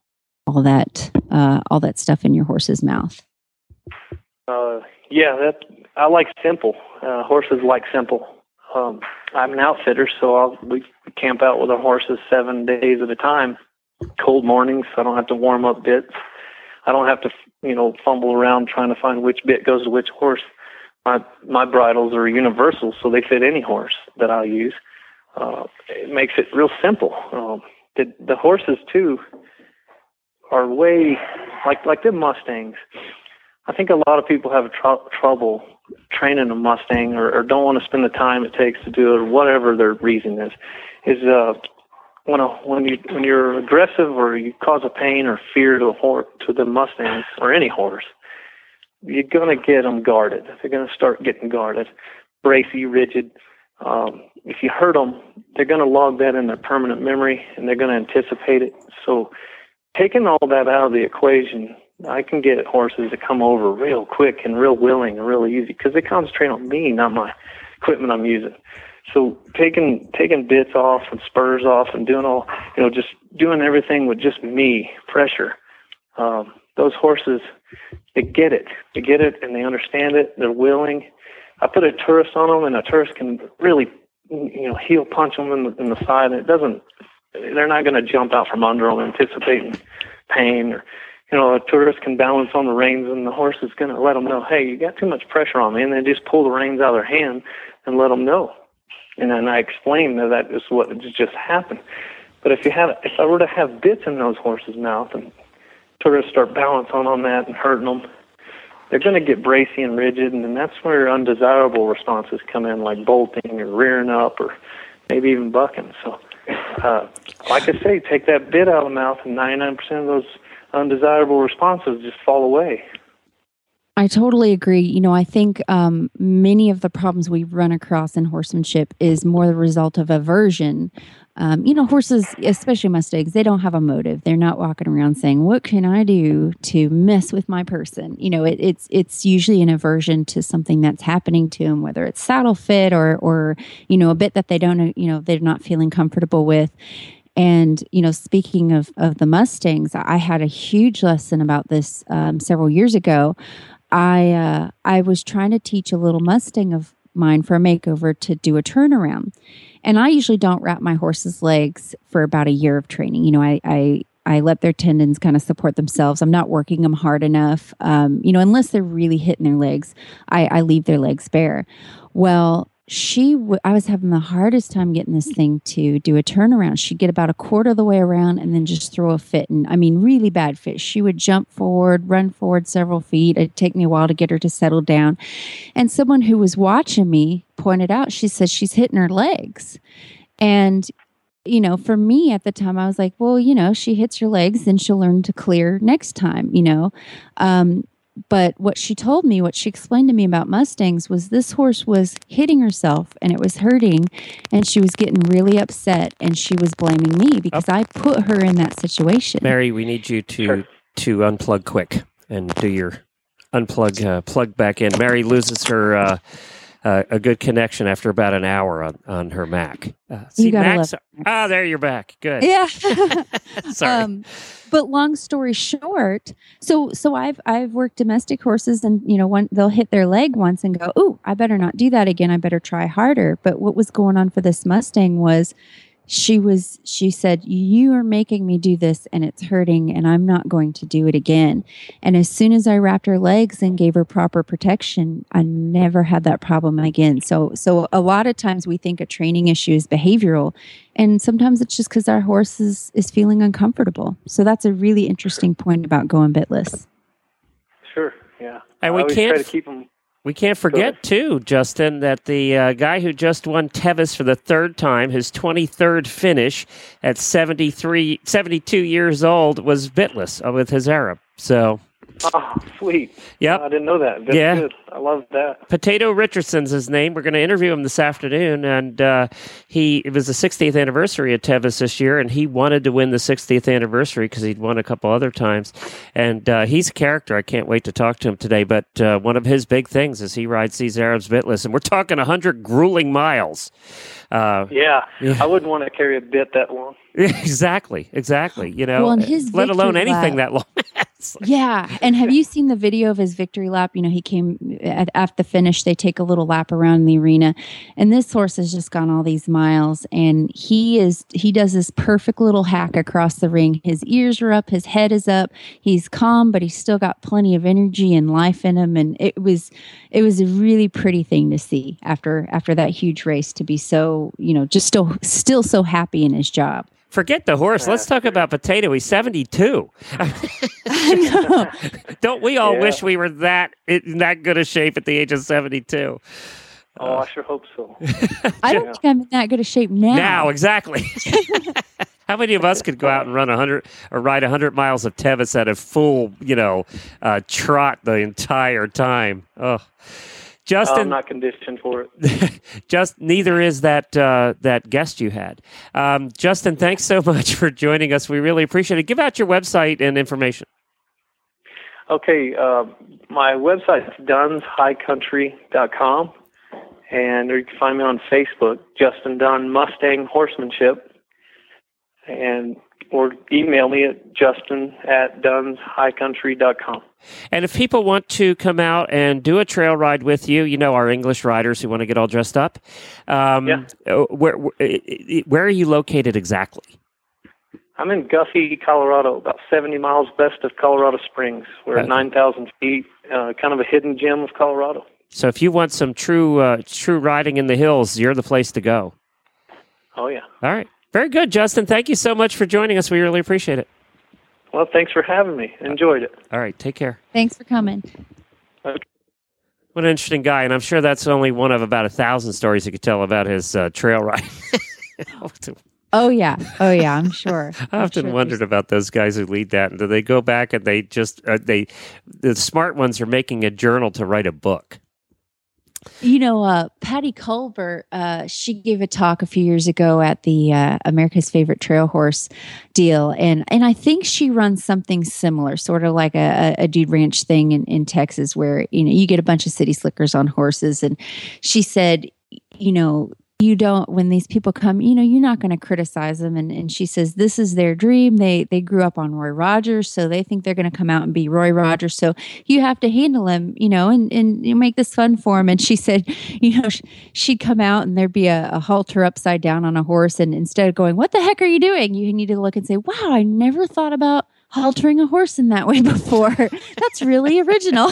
Speaker 3: that stuff in your horse's mouth.
Speaker 7: I like simple. Horses like simple. I'm an outfitter, so we camp out with our horses 7 days at a time. Cold mornings, so I don't have to warm up bits. I don't have to, fumble around trying to find which bit goes to which horse. my bridles are universal, so they fit any horse that I'll use. It makes it real simple. The horses too are way like the Mustangs. I think a lot of people have trouble training a Mustang or don't want to spend the time it takes to do it, or whatever their reason is. When you're aggressive or you cause a pain or fear to the Mustangs or any horse, you're going to get them guarded. They're going to start getting guarded, bracey, rigid. If you hurt them, they're going to log that in their permanent memory, and they're going to anticipate it. So taking all that out of the equation, I can get horses to come over real quick and real willing and real easy because they concentrate on me, not my equipment I'm using. So taking bits off and spurs off and doing all, just doing everything with just me, pressure. Those horses, they get it, and they understand it. They're willing. I put a tourist on them, and a tourist can really, heel punch them in the side. And they're not going to jump out from under them anticipating pain. Or, a tourist can balance on the reins, and the horse is going to let them know, hey, you got too much pressure on me, and then just pull the reins out of their hand and let them know. And then I explain that is what just happened. But if I were to have bits in those horses' mouth and tourists start balancing on that and hurting them, they're going to get bracey and rigid, and then that's where undesirable responses come in, like bolting or rearing up or maybe even bucking. So, like I say, take that bit out of the mouth, and 99% of those undesirable responses just fall away.
Speaker 3: I totally agree. I think many of the problems we run across in horsemanship is more the result of aversion. Horses, especially Mustangs, they don't have a motive. They're not walking around saying, what can I do to mess with my person? It's usually an aversion to something that's happening to them, whether it's saddle fit or a bit that they don't, they're not feeling comfortable with. And, speaking of the Mustangs, I had a huge lesson about this several years ago. I was trying to teach a little Mustang of mine for a makeover to do a turnaround. And I usually don't wrap my horse's legs for about a year of training. I let their tendons kind of support themselves. I'm not working them hard enough. Unless they're really hitting their legs, I leave their legs bare. Well, I was having the hardest time getting this thing to do a turnaround. She'd get about a quarter of the way around and then just throw a fit. And really bad fit. She would jump forward, run forward several feet. It'd take me a while to get her to settle down. And someone who was watching me pointed out, she said she's hitting her legs. And, for me at the time, I was like, well, she hits her legs, then she'll learn to clear next time, But what she explained to me about Mustangs was this horse was hitting herself and it was hurting, and she was getting really upset, and she was blaming me because I put her in that situation.
Speaker 1: Mary, we need you to unplug quick and do your plug back in. Mary loses her a good connection after about an hour on her Mac. See, Max. There you're back. Good.
Speaker 3: Yeah.
Speaker 1: Sorry.
Speaker 3: But long story short, so I've worked domestic horses, and they'll hit their leg once and go, "Ooh, I better not do that again. I better try harder." But what was going on for this Mustang was she said, "You are making me do this and it's hurting, and I'm not going to do it again." And as soon as I wrapped her legs and gave her proper protection, I never had that problem again. So a lot of times we think a training issue is behavioral, and sometimes it's just because our horse is feeling uncomfortable. So that's a really interesting point about going bitless.
Speaker 7: Sure, yeah.
Speaker 1: And
Speaker 7: I always try to keep them.
Speaker 1: We can't forget, too, Justin, that the guy who just won Tevis for the third time, his 23rd finish at 72 years old, was bitless with his Arab. So,
Speaker 7: oh, sweet.
Speaker 1: Yep.
Speaker 7: I didn't know that. That's good. I love that.
Speaker 1: Potato Richardson's his name. We're going to interview him this afternoon, and it was the 60th anniversary of Tevis this year, and he wanted to win the 60th anniversary because he'd won a couple other times. And he's a character. I can't wait to talk to him today. But one of his big things is he rides these Arabs bitless, and we're talking 100 grueling miles.
Speaker 7: Yeah, I wouldn't want to carry a bit that long.
Speaker 1: Exactly. You know,
Speaker 3: Well, and his
Speaker 1: let alone
Speaker 3: victory
Speaker 1: anything
Speaker 3: lap-
Speaker 1: that long. It's like-
Speaker 3: Yeah. And have you seen the video of his victory lap? You know, he came at the finish, they take a little lap around the arena, and this horse has just gone all these miles, and he does this perfect little hack across the ring. His ears are up, his head is up, he's calm, but he's still got plenty of energy and life in him. And it was a really pretty thing to see after that huge race, to be so, you know, just still so happy in his job.
Speaker 1: Forget the horse. Let's talk about Potato. He's 72.
Speaker 3: I know.
Speaker 1: Don't we all
Speaker 7: Yeah.
Speaker 1: wish we were in that good a shape at the age of 72?
Speaker 7: Oh, I sure hope so.
Speaker 3: I don't think I'm in that good a shape now.
Speaker 1: Now, exactly. How many of us could go out and run 100 or ride 100 miles of Tevis at a full, you know, trot the entire time? Oh, Justin,
Speaker 7: I'm not conditioned for it.
Speaker 1: just neither is that guest you had. Justin, thanks so much for joining us. We really appreciate it. Give out your website and information.
Speaker 7: Okay, my website is dunshighcountry.com, and you can find me on Facebook, Justin Dunn Mustang Horsemanship, or email me at justin@dunshighcountry.com.
Speaker 1: And if people want to come out and do a trail ride with you, you know, our English riders who want to get all dressed up, where are you located exactly?
Speaker 7: I'm in Guffey, Colorado, about 70 miles west of Colorado Springs. We're at 9,000 feet, kind of a hidden gem of Colorado.
Speaker 1: So if you want some true riding in the hills, you're the place to go.
Speaker 7: Oh, yeah.
Speaker 1: All right. Very good, Justin. Thank you so much for joining us. We really appreciate it.
Speaker 7: Well, thanks for having me. Enjoyed it.
Speaker 1: All right. Take care.
Speaker 3: Thanks for coming.
Speaker 7: Okay.
Speaker 1: What an interesting guy. And I'm sure that's only one of about 1,000 stories you could tell about his trail ride.
Speaker 3: Oh yeah, I'm sure.
Speaker 1: I often wondered about those guys who lead that. And do they go back and they just, the smart ones are making a journal to write a book?
Speaker 3: You know, Patty Culver, she gave a talk a few years ago at the America's Favorite Trail Horse deal. And I think she runs something similar, sort of like a dude ranch thing in Texas where, you know, you get a bunch of city slickers on horses. And she said, you know, you don't, when these people come, you know, you're not going to criticize them. And she says, this is their dream. They grew up on Roy Rogers, so they think they're going to come out and be Roy Rogers. So you have to handle them, you know, and you make this fun for them. And she said, you know, she'd come out and there'd be a halter upside down on a horse. And instead of going, what the heck are you doing? You need to look and say, wow, I never thought about haltering a horse in that way before. That's really original.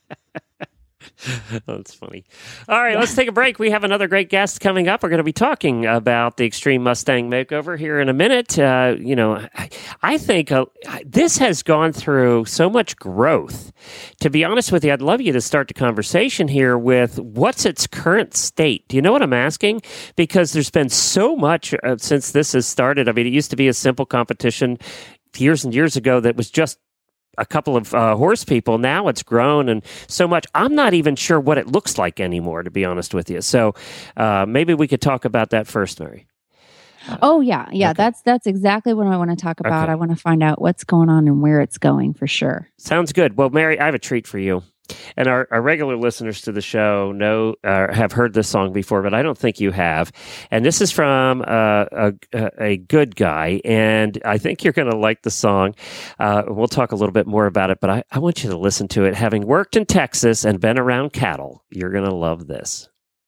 Speaker 1: That's funny. All right, let's take a break. We have another great guest coming up. We're going to be talking about the Extreme Mustang Makeover here in a minute. You know, I think this has gone through so much growth. To be honest with you, I'd love you to start the conversation here with what's its current state. Do you know what I'm asking? Because there's been so much since this has started. I mean, it used to be a simple competition years and years ago that was just a couple of horse people. Now it's grown and so much. I'm not even sure what it looks like anymore, to be honest with you. So maybe we could talk about that first, Mary.
Speaker 3: Oh yeah.
Speaker 1: Okay.
Speaker 3: That's exactly what I want to talk about.
Speaker 1: Okay.
Speaker 3: I want to find out what's going on and where it's going for sure.
Speaker 1: Sounds good. Well, Mary, I have a treat for you. And our regular listeners to the show have heard this song before, but I don't think you have. And this is from a good guy, and I think you're going to like the song. We'll talk a little bit more about it, but I want you to listen to it. Having worked in Texas and been around cattle, you're going to love this.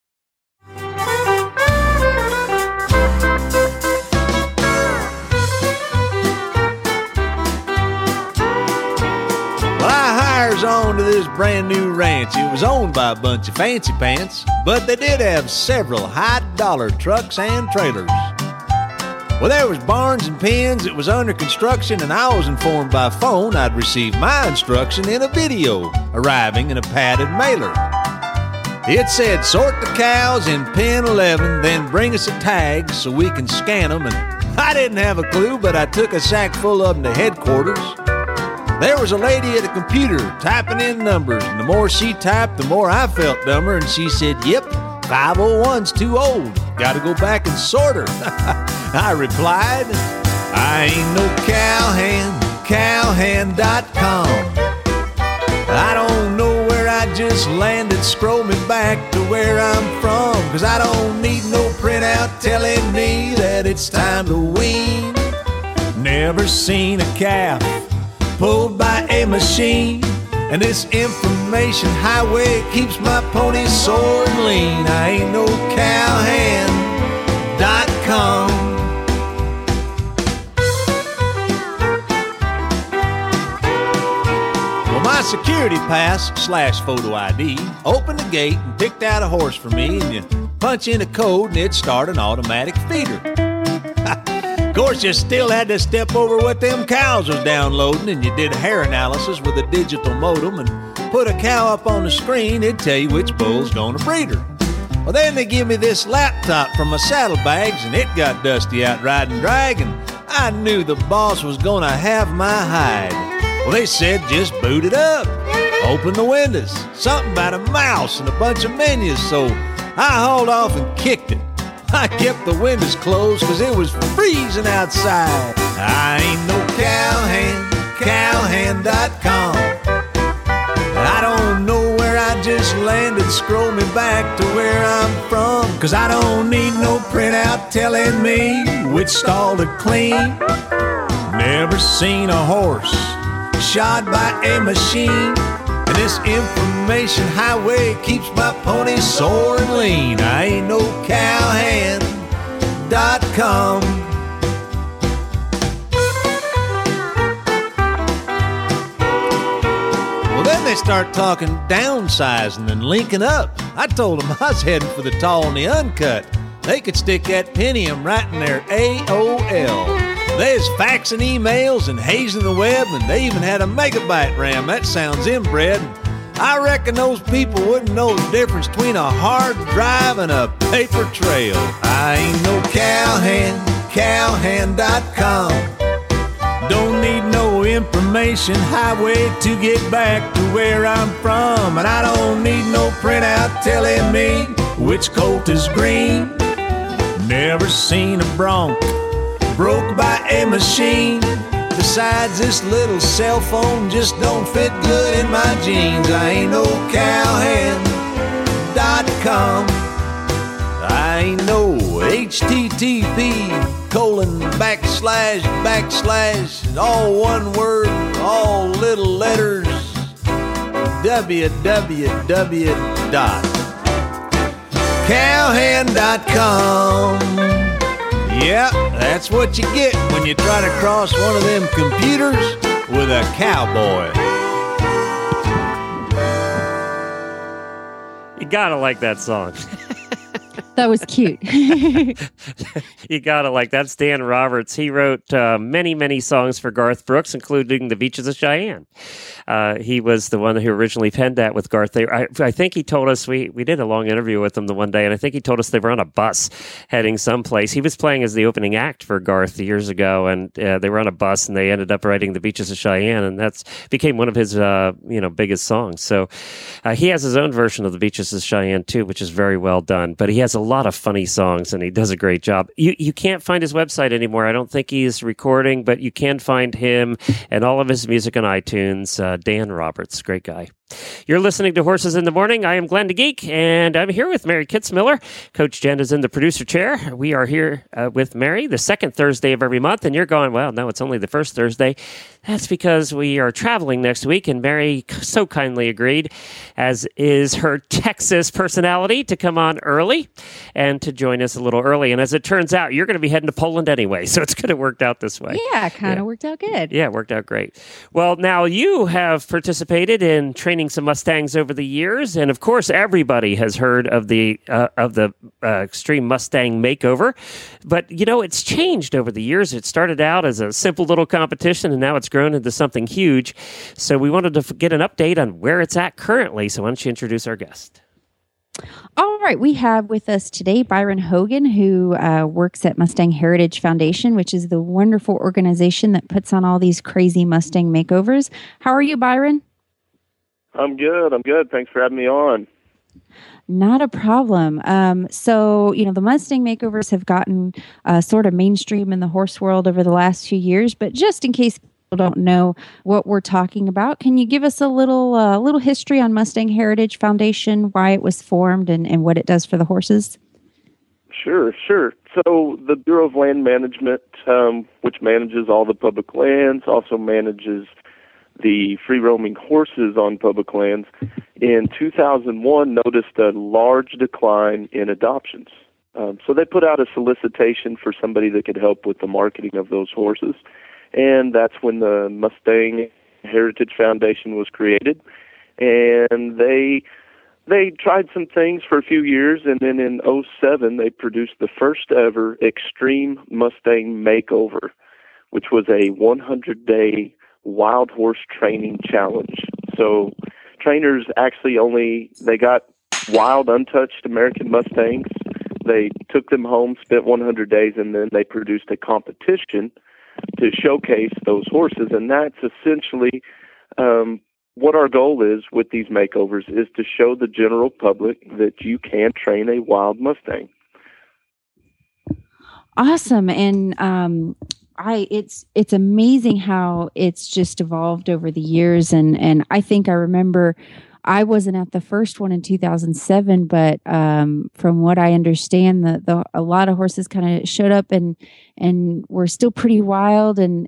Speaker 8: Well, I hires on to this brand new ranch. It was owned by a bunch of fancy pants, but they did have several high-dollar trucks and trailers. Well, there was barns and pens. It was under construction, and I was informed by phone I'd receive my instruction in a video arriving in a padded mailer. It said, sort the cows in pen 11, then bring us a tag so we can scan them. And I didn't have a clue, but I took a sack full of them to headquarters. There was a lady at a computer typing in numbers, and the more she typed, the more I felt dumber, and she said, yep, 501's too old. Gotta go back and sort her. I replied, I ain't no cowhand, cowhand.com. I don't know where I just landed, scroll me back to where I'm from, 'cause I don't need no printout telling me that it's time to wean. Never seen a calf pulled by a machine. And this information highway keeps my pony sore and lean. I ain't no cowhand.com. Well, my security pass / photo ID opened the gate and picked out a horse for me, and you punch in a code and it'd start an automatic feeder. Of course, you still had to step over what them cows was downloading, and you did a hair analysis with a digital modem and put a cow up on the screen. It'd tell you which bull's gonna breed her. Well, then they give me this laptop from my saddlebags, and it got dusty out riding drag, and I knew the boss was gonna have my hide. Well, they said just boot it up, open the windows, something about a mouse and a bunch of menus, so I hauled off and kicked it. I kept the windows closed because it was freezing outside. I ain't no cowhand.com. I don't know where I just landed, scroll me back to where I'm from, because I don't need no printout telling me which stall to clean. Never seen a horse shod by a machine. And this information highway keeps my pony sore and lean. I ain't no cowhand.com. Well, then they start talking downsizing and linking up. I told them I was heading for the tall and the uncut. They could stick that Pentium right in their AOL. There's faxing emails and hazing the web, and they even had a megabyte RAM. That sounds inbred. I reckon those people wouldn't know the difference between a hard drive and a paper trail. I ain't no cowhand.com. Don't need no information highway to get back to where I'm from. And I don't need no printout telling me which colt is green. Never seen a bronc broke by a machine. Besides, this little cell phone just don't fit good in my jeans. I ain't no cowhand.com. I ain't no http:// all one word, all little letters, www.cowhand.com. Yeah, that's what you get when you try to cross one of them computers with a cowboy.
Speaker 1: You gotta like that song.
Speaker 3: That was cute.
Speaker 1: You gotta like, that's Dan Roberts. He wrote many, many songs for Garth Brooks, including The Beaches of Cheyenne. He was the one who originally penned that with Garth. I think he told us, we did a long interview with him the one day, and I think he told us they were on a bus heading someplace. He was playing as the opening act for Garth years ago, and they were on a bus, and they ended up writing The Beaches of Cheyenne, and that's became one of his biggest songs. So he has his own version of The Beaches of Cheyenne too, which is very well done, but he has a lot of funny songs, and he does a great job. You can't find his website anymore. I don't think he's recording, but you can find him and all of his music on iTunes. Dan Roberts, great guy. You're listening to Horses in the Morning. I am Glenn the Geek, and I'm here with Mary Kitzmiller. Coach Jen is in the producer chair. We are here with Mary the second Thursday of every month, and you're going, well, no, it's only the first Thursday. That's because we are traveling next week, and Mary so kindly agreed, as is her Texas personality, to come on early and to join us a little early. And as it turns out, you're going to be heading to Poland anyway, so it's good it worked out this way.
Speaker 3: Yeah, kind of worked out good.
Speaker 1: Yeah, it worked out great. Well, now you have participated in training some Mustangs over the years, and of course, everybody has heard of the Extreme Mustang Makeover. But it's changed over the years. It started out as a simple little competition, and now it's grown into something huge. So we wanted to get an update on where it's at currently. So why don't you introduce our guest?
Speaker 3: All right. We have with us today Byron Hogan, who works at Mustang Heritage Foundation, which is the wonderful organization that puts on all these crazy Mustang makeovers. How are you, Byron?
Speaker 9: I'm good. Thanks for having me on.
Speaker 3: Not a problem. So, the Mustang makeovers have gotten sort of mainstream in the horse world over the last few years, but just in case people don't know what we're talking about, can you give us a little history on Mustang Heritage Foundation, why it was formed, and what it does for the horses?
Speaker 9: Sure, sure. So the Bureau of Land Management, which manages all the public lands, also manages the free-roaming horses on public lands, in 2001 noticed a large decline in adoptions. So they put out a solicitation for somebody that could help with the marketing of those horses, and that's when the Mustang Heritage Foundation was created. And they tried some things for a few years, and then in 2007 they produced the first ever Extreme Mustang Makeover, which was a 100-day wild horse training challenge. So trainers actually they got wild, untouched American Mustangs. They took them home, spent 100 days, and then they produced a competition to showcase those horses. And that's essentially what our goal is with these makeovers, is to show the general public that you can train a wild Mustang.
Speaker 3: Awesome. And it's amazing how it's just evolved over the years. And I think I remember I wasn't at the first one in 2007, but from what I understand, a lot of horses kind of showed up and were still pretty wild, and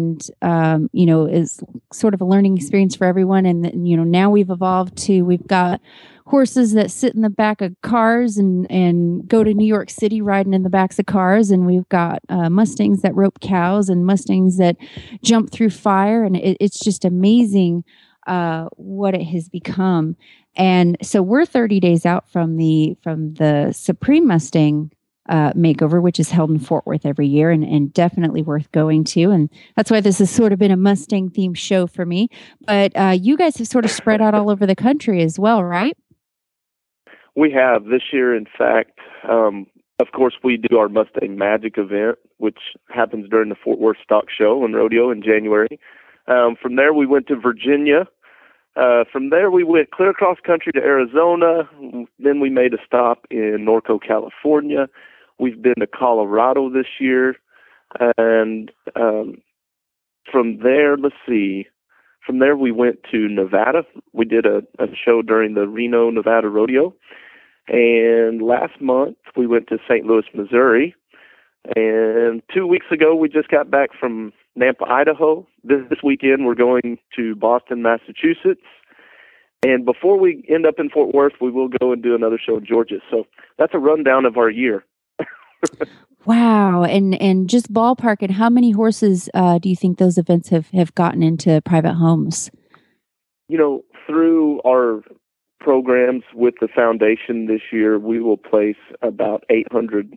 Speaker 3: is sort of a learning experience for everyone. And now we've got horses that sit in the back of cars and go to New York City riding in the backs of cars, and we've got Mustangs that rope cows and Mustangs that jump through fire, and it's just amazing what it has become. And so we're 30 days out from the Supreme Mustang Makeover, which is held in Fort Worth every year, and definitely worth going to. And that's why this has sort of been a Mustang themed show for me. But you guys have sort of spread out all over the country as well, right?
Speaker 9: We have this year, in fact. Of course, we do our Mustang Magic event, which happens during the Fort Worth Stock Show and Rodeo in January. From there, we went to Virginia. From there, we went clear across country to Arizona. Then we made a stop in Norco, California. We've been to Colorado this year. And from there, From there, we went to Nevada. We did a show during the Reno, Nevada Rodeo. And last month, we went to St. Louis, Missouri. And 2 weeks ago, we just got back from Nampa, Idaho. This weekend, we're going to Boston, Massachusetts. And before we end up in Fort Worth, we will go and do another show in Georgia. So that's a rundown of our year.
Speaker 3: Wow. And just ballpark, and how many horses do you think those events have gotten into private homes?
Speaker 9: Through our programs with the foundation this year, we will place about 800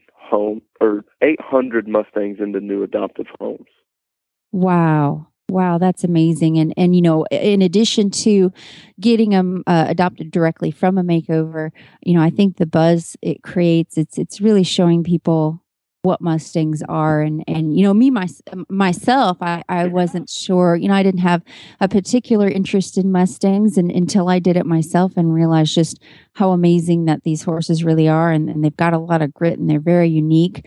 Speaker 9: Mustangs into new adoptive homes. Wow, that's amazing. And in addition to getting them adopted directly from a makeover, I think the buzz it creates, it's really showing people what Mustangs are. And me, myself, I wasn't sure, I didn't have a particular interest in Mustangs until I did it myself and realized just how amazing that these horses really are. And they've got a lot of grit and they're very unique.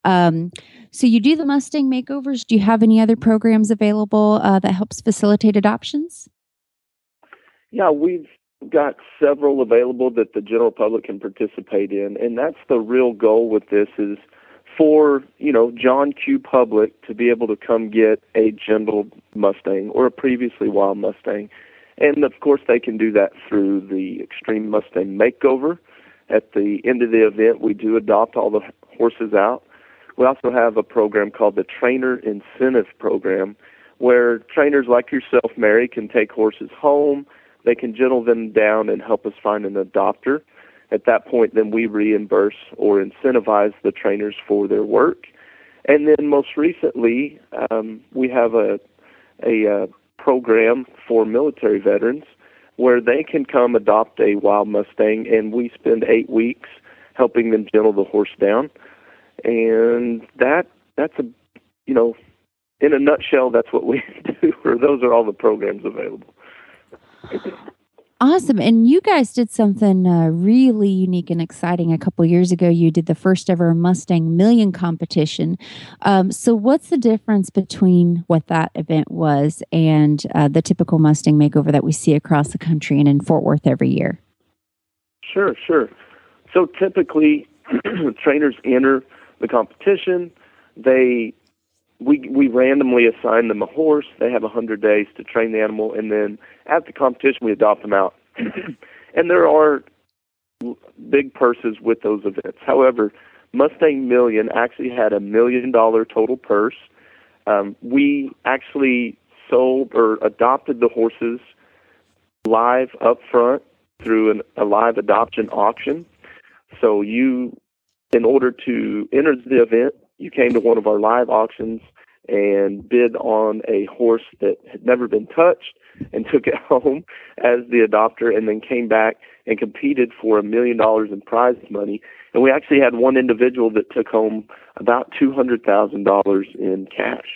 Speaker 9: So you do the Mustang makeovers. Do you have any other programs available that helps facilitate adoptions? Yeah, we've got several available that the general public can participate in. And that's the real goal with this, is for, John Q. public to be able to come get a gentle Mustang or a previously wild Mustang. And, of course, they can do that through the Extreme Mustang Makeover. At the end of the event, we do adopt all the horses out. We also have a program called the Trainer Incentive Program, where trainers like yourself, Mary, can take horses home. They can gentle them down and help us find an adopter. At that point, then we reimburse or incentivize the trainers for their work. And then most recently, we have a program for military veterans where they can come adopt a wild Mustang, and we spend 8 weeks helping them gentle the horse down. And that's in a nutshell, that's what we do, or those are all the programs available.
Speaker 3: Awesome. And you guys did something really unique and exciting a couple years ago. You did the first ever Mustang Million competition. So what's the difference between what that event was and the typical Mustang makeover that we see across the country and in Fort Worth every year?
Speaker 9: Sure. So typically
Speaker 10: trainers enter the competition. We randomly assign them a horse. They have 100 days to train the animal, and then at the competition, we adopt them out. And there are big purses with those events. However, Mustang Million actually had $1 million total purse. We actually sold or adopted the horses live up front through a live adoption auction. So in order to enter the event, you came to one of our live auctions and bid on a horse that had never been touched and took it home as the adopter, and then came back and competed for $1 million in prize money. And we actually had one individual that took home about $200,000 in cash.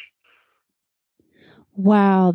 Speaker 9: Wow,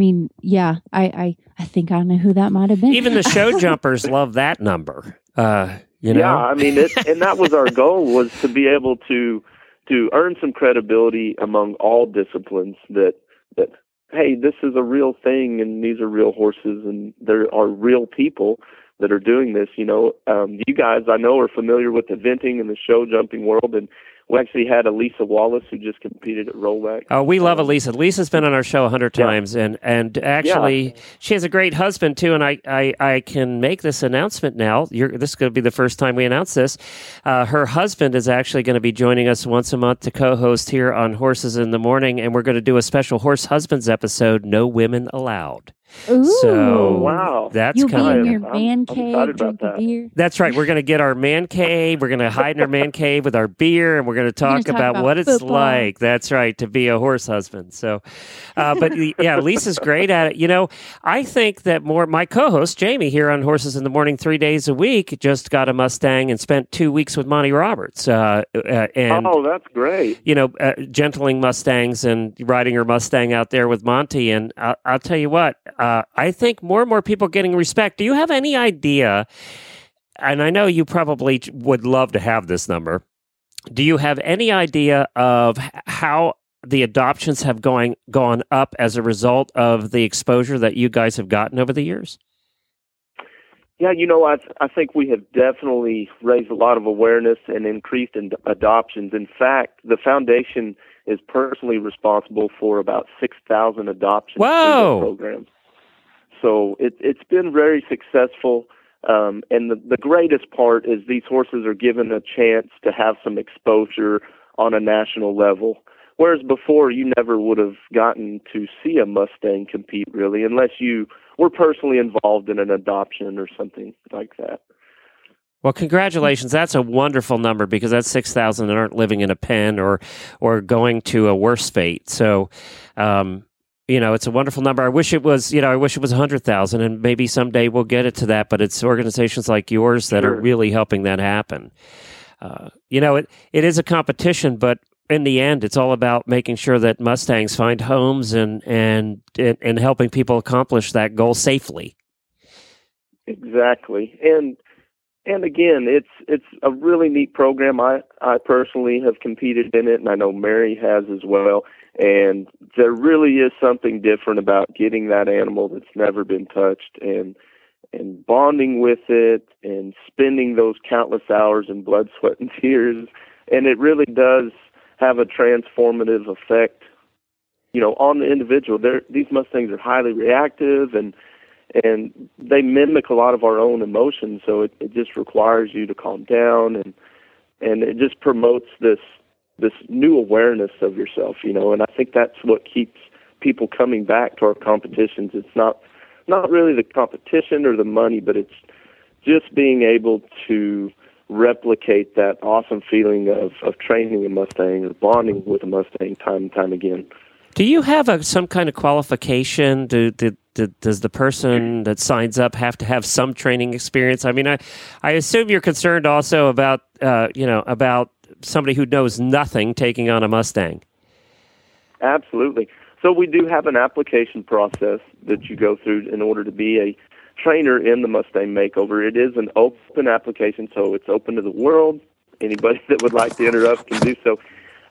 Speaker 9: I think I know who that might have been.
Speaker 1: Even the show jumpers love that number.
Speaker 10: Yeah, I mean, and that was our goal, was to be able to earn some credibility among all disciplines that hey, this is a real thing, and these are real horses, and there are real people that are doing this. You guys, I know, are familiar with eventing and the show jumping world, and we actually had Elisa Wallace, who just competed at Rollback.
Speaker 1: Oh, we love Elisa. Lisa's been on our show 100 times, and actually, she has a great husband, too, and I can make this announcement now. This is going to be the first time we announce this. Her husband is actually going to be joining us once a month to co-host here on Horses in the Morning, and we're going to do a special Horse Husbands episode, No Women Allowed.
Speaker 9: Ooh.
Speaker 1: So
Speaker 10: wow,
Speaker 1: that's
Speaker 9: You'll
Speaker 1: kind
Speaker 9: be in your man cave drinking beer.
Speaker 1: That's right. We're going to get our man cave. We're going to hide in our man cave with our beer, and we're going to talk about what it's like. That's right, to be a horse husband. So, but yeah, Lisa's great at it. I think that my co-host Jamie here on Horses in the Morning 3 days a week just got a Mustang and spent 2 weeks with Monty Roberts. And
Speaker 10: that's great.
Speaker 1: Gentling Mustangs and riding her Mustang out there with Monty. And I'll tell you what. I think more and more people getting respect. Do you have any idea, and I know you probably would love to have this number, do you have any idea of how the adoptions have gone up as a result of the exposure that you guys have gotten over the years?
Speaker 10: Yeah, I think we have definitely raised a lot of awareness and increased in adoptions. In fact, the foundation is personally responsible for about 6,000 adoptions through the program. So it's been very successful, and the greatest part is these horses are given a chance to have some exposure on a national level, whereas before you never would have gotten to see a Mustang compete, really, unless you were personally involved in an adoption or something like that.
Speaker 1: Well, congratulations. That's a wonderful number, because that's 6,000 that aren't living in a pen or going to a worse fate. So, it's a wonderful number. I wish it was 100,000, and maybe someday we'll get it to that, but it's organizations like yours that are really helping that happen. It is a competition, but in the end, it's all about making sure that Mustangs find homes and helping people accomplish that goal safely.
Speaker 10: Exactly. And again, it's a really neat program. I personally have competed in it, and I know Mary has as well. And there really is something different about getting that animal that's never been touched and bonding with it and spending those countless hours in blood, sweat, and tears. And it really does have a transformative effect, on the individual. These Mustangs are highly reactive, and they mimic a lot of our own emotions. So it just requires you to calm down, and it just promotes this new awareness of yourself, and I think that's what keeps people coming back to our competitions. It's not really the competition or the money, but it's just being able to replicate that awesome feeling of training a Mustang or bonding with a Mustang time and time again.
Speaker 1: Do you have some kind of qualification? Does the person that signs up have to have some training experience? I mean, I assume you're concerned also about somebody who knows nothing taking on a Mustang.
Speaker 10: Absolutely. So we do have an application process that you go through in order to be a trainer in the Mustang Makeover. It is an open application, so it's open to the world. Anybody that would like to interrupt can do so.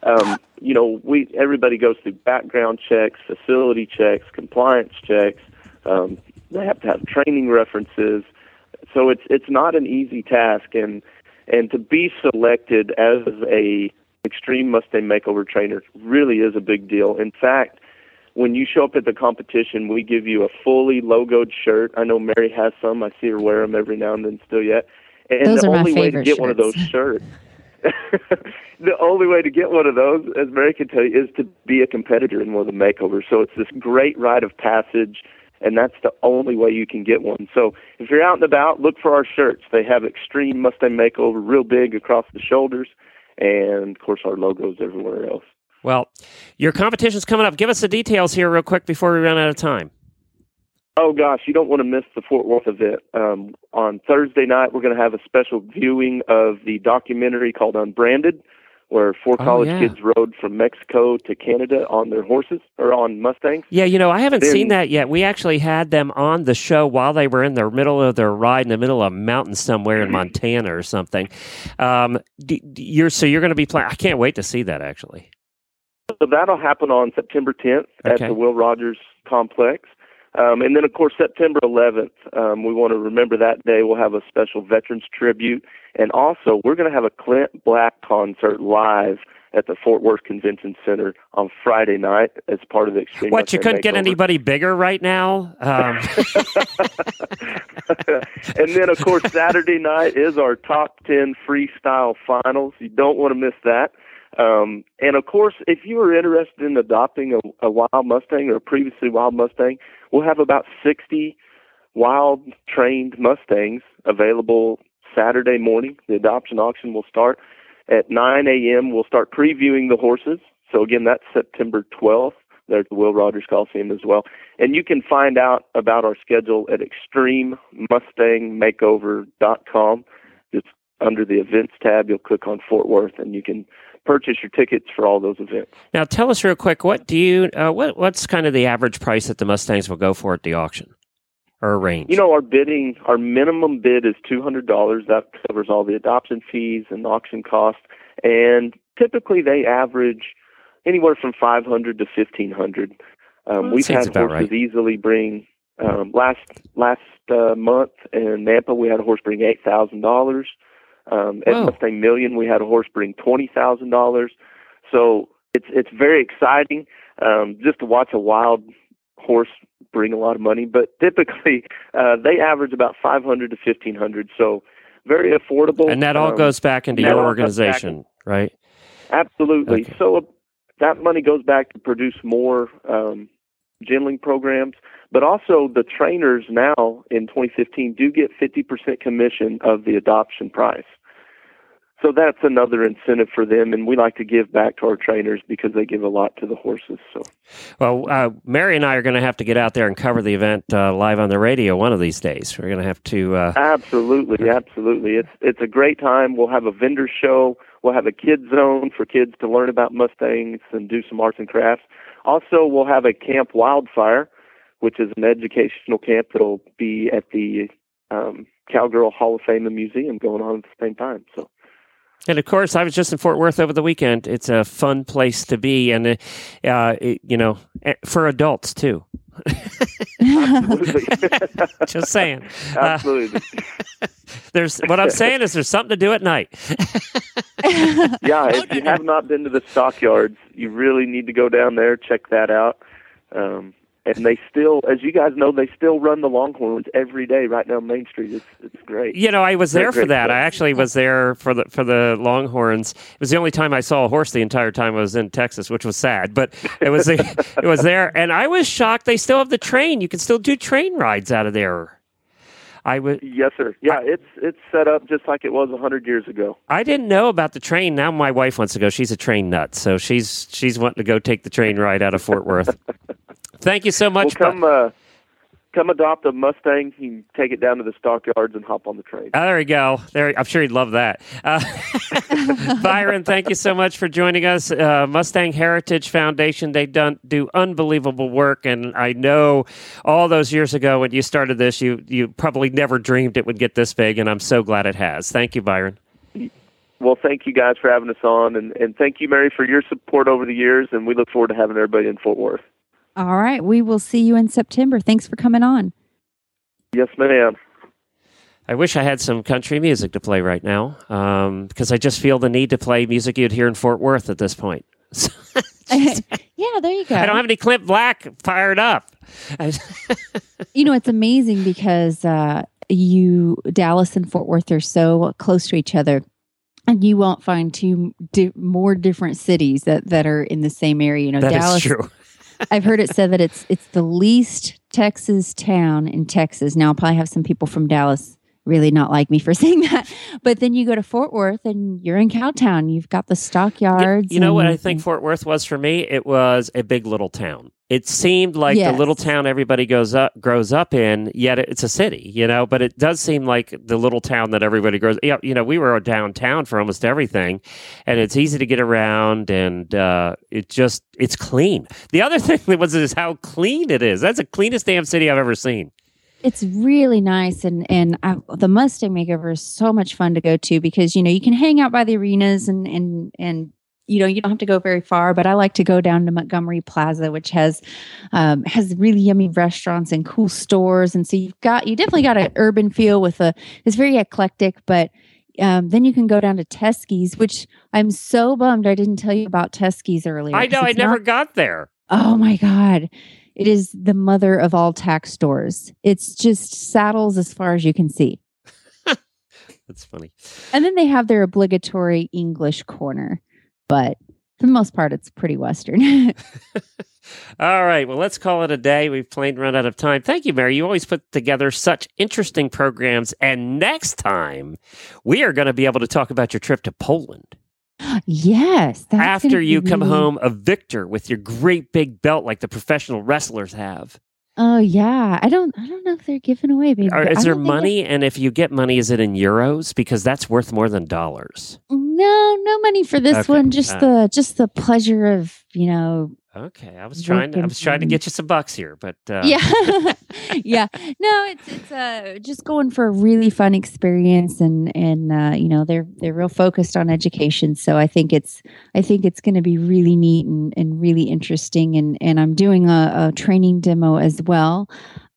Speaker 10: Everybody goes through background checks, facility checks, compliance checks. They have to have training references. So it's not an easy task, and And to be selected as a Extreme Mustang Makeover trainer really is a big deal. In fact, when you show up at the competition, we give you a fully logoed shirt. I know Mary has some. I see her wear them every now and then still yet. And
Speaker 9: those
Speaker 10: the
Speaker 9: are
Speaker 10: only
Speaker 9: my
Speaker 10: way to
Speaker 9: favorite
Speaker 10: get one of those shirts, the only way to get one of those, as Mary can tell you, is to be a competitor in one of the makeovers. So it's this great rite of passage, and that's the only way you can get one. So if you're out and about, look for our shirts. They have Extreme Mustang Makeover real big across the shoulders, and, of course, our logos everywhere else.
Speaker 1: Well, your competition's coming up. Give us the details here real quick before we run out of time.
Speaker 10: Oh, gosh, you don't want to miss the Fort Worth event. On Thursday night, we're going to have a special viewing of the documentary called Unbranded, where four college kids rode from Mexico to Canada on their horses, or on Mustangs.
Speaker 1: Yeah, I haven't seen that yet. We actually had them on the show while they were in the middle of their ride in the middle of a mountain somewhere in Montana or something. You're going to be playing. I can't wait to see that, actually.
Speaker 10: So that'll happen on September 10th at the Will Rogers Complex. And then, of course, September 11th, we want to remember that day. We'll have a special Veterans Tribute. And also, we're going to have a Clint Black concert live at the Fort Worth Convention Center on Friday night as part of the Extreme
Speaker 1: What, you couldn't get
Speaker 10: Makeover.
Speaker 1: anybody bigger right now?
Speaker 10: And then, of course, Saturday night is our Top 10 Freestyle Finals. You don't want to miss that. And of course, if you are interested in adopting a wild Mustang or a previously wild Mustang, we'll have about 60 wild trained Mustangs available Saturday morning. The adoption auction will start at 9 a.m. We'll start previewing the horses. So again, that's September 12th. There's the Will Rogers Coliseum as well. And you can find out about our schedule at extrememustangmakeover.com. Just under the events tab, you'll click on Fort Worth, and you can purchase your tickets for all those events.
Speaker 1: Now, tell us real quick, what's kind of the average price that the Mustangs will go for at the auction, or a range?
Speaker 10: Our minimum bid is $200. That covers all the adoption fees and auction costs. And typically they average anywhere from $500 to $1,500. We've had horses easily bring, last month in Nampa, we had a horse bring $8,000. At Mustang Million, we had a horse bring $20,000. So it's very exciting just to watch a wild horse bring a lot of money. But typically, they average about $500 to $1,500. So very affordable.
Speaker 1: And that all goes back into your organization, right?
Speaker 10: Absolutely.
Speaker 1: Okay.
Speaker 10: So that money goes back to produce more gentling programs. But also the trainers now in 2015 do get 50% commission of the adoption price. So that's another incentive for them, and we like to give back to our trainers because they give a lot to the horses. So,
Speaker 1: well, Mary and I are going to have to get out there and cover the event live on the radio one of these days. We're going to have to.
Speaker 10: Absolutely. It's a great time. We'll have a vendor show. We'll have a kids zone for kids to learn about Mustangs and do some arts and crafts. Also, we'll have a Camp Wildfire, which is an educational camp that'll be at the Cowgirl Hall of Fame and Museum going on at the same time. So.
Speaker 1: And of course, I was just in Fort Worth over the weekend. It's a fun place to be, and for adults too.
Speaker 10: Absolutely.
Speaker 1: Just saying.
Speaker 10: Absolutely.
Speaker 1: What I'm saying is there's something to do at night.
Speaker 10: Yeah, if you have not been to the stockyards, you really need to go down there, check that out. And they still, as you guys know, they still run the Longhorns every day right down Main Street. It's great.
Speaker 1: I was there for that. I actually was there for the Longhorns. It was the only time I saw a horse the entire time I was in Texas, which was sad. But it was it was there, and I was shocked. They still have the train. You can still do train rides out of there.
Speaker 10: Yes, sir. Yeah, it's set up just like it was 100 years ago.
Speaker 1: I didn't know about the train. Now my wife wants to go. She's a train nut, so she's wanting to go take the train ride out of Fort Worth. Thank you so much.
Speaker 10: Well, come adopt a Mustang. You can take it down to the stockyards and hop on the train.
Speaker 1: Oh, there you go. I'm sure he'd love that. Byron, thank you so much for joining us. Mustang Heritage Foundation, they do unbelievable work, and I know all those years ago when you started this, you probably never dreamed it would get this big, and I'm so glad it has. Thank you, Byron.
Speaker 10: Well, thank you guys for having us on, and thank you, Mary, for your support over the years, and we look forward to having everybody in Fort Worth.
Speaker 9: All right. We will see you in September. Thanks for coming on.
Speaker 10: Yes, ma'am.
Speaker 1: I wish I had some country music to play right now, because I just feel the need to play music you'd hear in Fort Worth at this point.
Speaker 9: Yeah, there you go.
Speaker 1: I don't have any Clint Black fired up.
Speaker 9: It's amazing because Dallas and Fort Worth are so close to each other. And you won't find two more different cities that are in the same area.
Speaker 1: That
Speaker 9: Dallas,
Speaker 1: is true.
Speaker 9: I've heard it said that it's the least Texas town in Texas. Now, I'll probably have some people from Dallas really not like me for saying that. But then you go to Fort Worth and you're in Cowtown. You've got the stockyards.
Speaker 1: You know what I think Fort Worth was for me? It was a big little town. It seemed like the little town everybody grows up in, yet it's a city, but it does seem like the little town that everybody grows. We were downtown for almost everything, and it's easy to get around, and it's clean. The other thing is how clean it is. That's the cleanest damn city I've ever seen.
Speaker 9: It's really nice, and the Mustang Makeover is so much fun to go to because you can hang out by the arenas and you don't have to go very far. But I like to go down to Montgomery Plaza, which has really yummy restaurants and cool stores, and so you definitely got an urban feel it's very eclectic. But then you can go down to Teskey's, which I'm so bummed I didn't tell you about Teskey's earlier.
Speaker 1: I know, I never got there.
Speaker 9: Oh my God. It is the mother of all tack stores. It's just saddles as far as you can see.
Speaker 1: That's funny.
Speaker 9: And then they have their obligatory English corner. But for the most part, it's pretty Western.
Speaker 1: All right. Well, let's call it a day. We've plain run out of time. Thank you, Mary. You always put together such interesting programs. And next time, we are going to be able to talk about your trip to Poland.
Speaker 9: Yes.
Speaker 1: After you come home a victor with your great big belt like the professional wrestlers have.
Speaker 9: Oh, yeah. I don't know if they're giving away, baby.
Speaker 1: Is there money? And if you get money, is it in euros? Because that's worth more than dollars.
Speaker 9: No money for this one. Just the pleasure of,
Speaker 1: Okay, I was trying to get you some bucks here, but
Speaker 9: yeah, yeah. No, it's just going for a really fun experience, and they're real focused on education. So I think it's going to be really neat and really interesting. And I'm doing a training demo as well.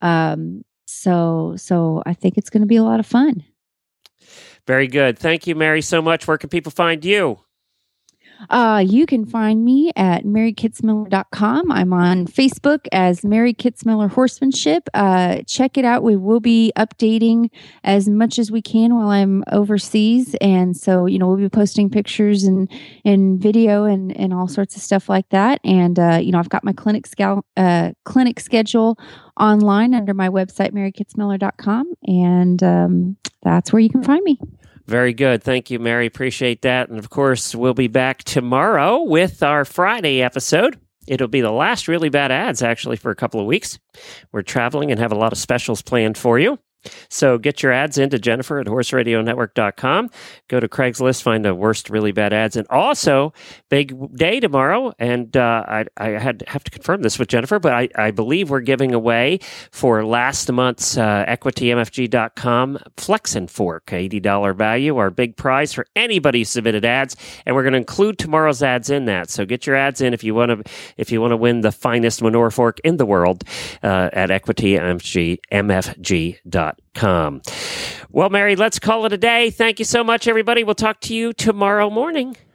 Speaker 9: So I think it's going to be a lot of fun.
Speaker 1: Very good. Thank you, Mary, so much. Where can people find you?
Speaker 9: You can find me at marykitzmiller.com. I'm on Facebook as Mary Kitzmiller Horsemanship. Check it out. We will be updating as much as we can while I'm overseas. And so, we'll be posting pictures and video and all sorts of stuff like that. And, I've got my clinic schedule online under my website, marykitzmiller.com. And that's where you can find me.
Speaker 1: Very good. Thank you, Mary. Appreciate that. And of course, we'll be back tomorrow with our Friday episode. It'll be the last Really Bad Ads, actually, for a couple of weeks. We're traveling and have a lot of specials planned for you. So get your ads into Jennifer at horseradionetwork.com. Go to Craigslist, find the worst really bad ads. And also, big day tomorrow. And I have to confirm this with Jennifer, but I believe we're giving away for last month's EquityMFG.com Flex and Fork, $80 value, our big prize for anybody who submitted ads. And we're going to include tomorrow's ads in that. So get your ads in if you want to win the finest manure fork in the world at EquityMFG.com. Well, Mary, let's call it a day. Thank you so much, everybody. We'll talk to you tomorrow morning.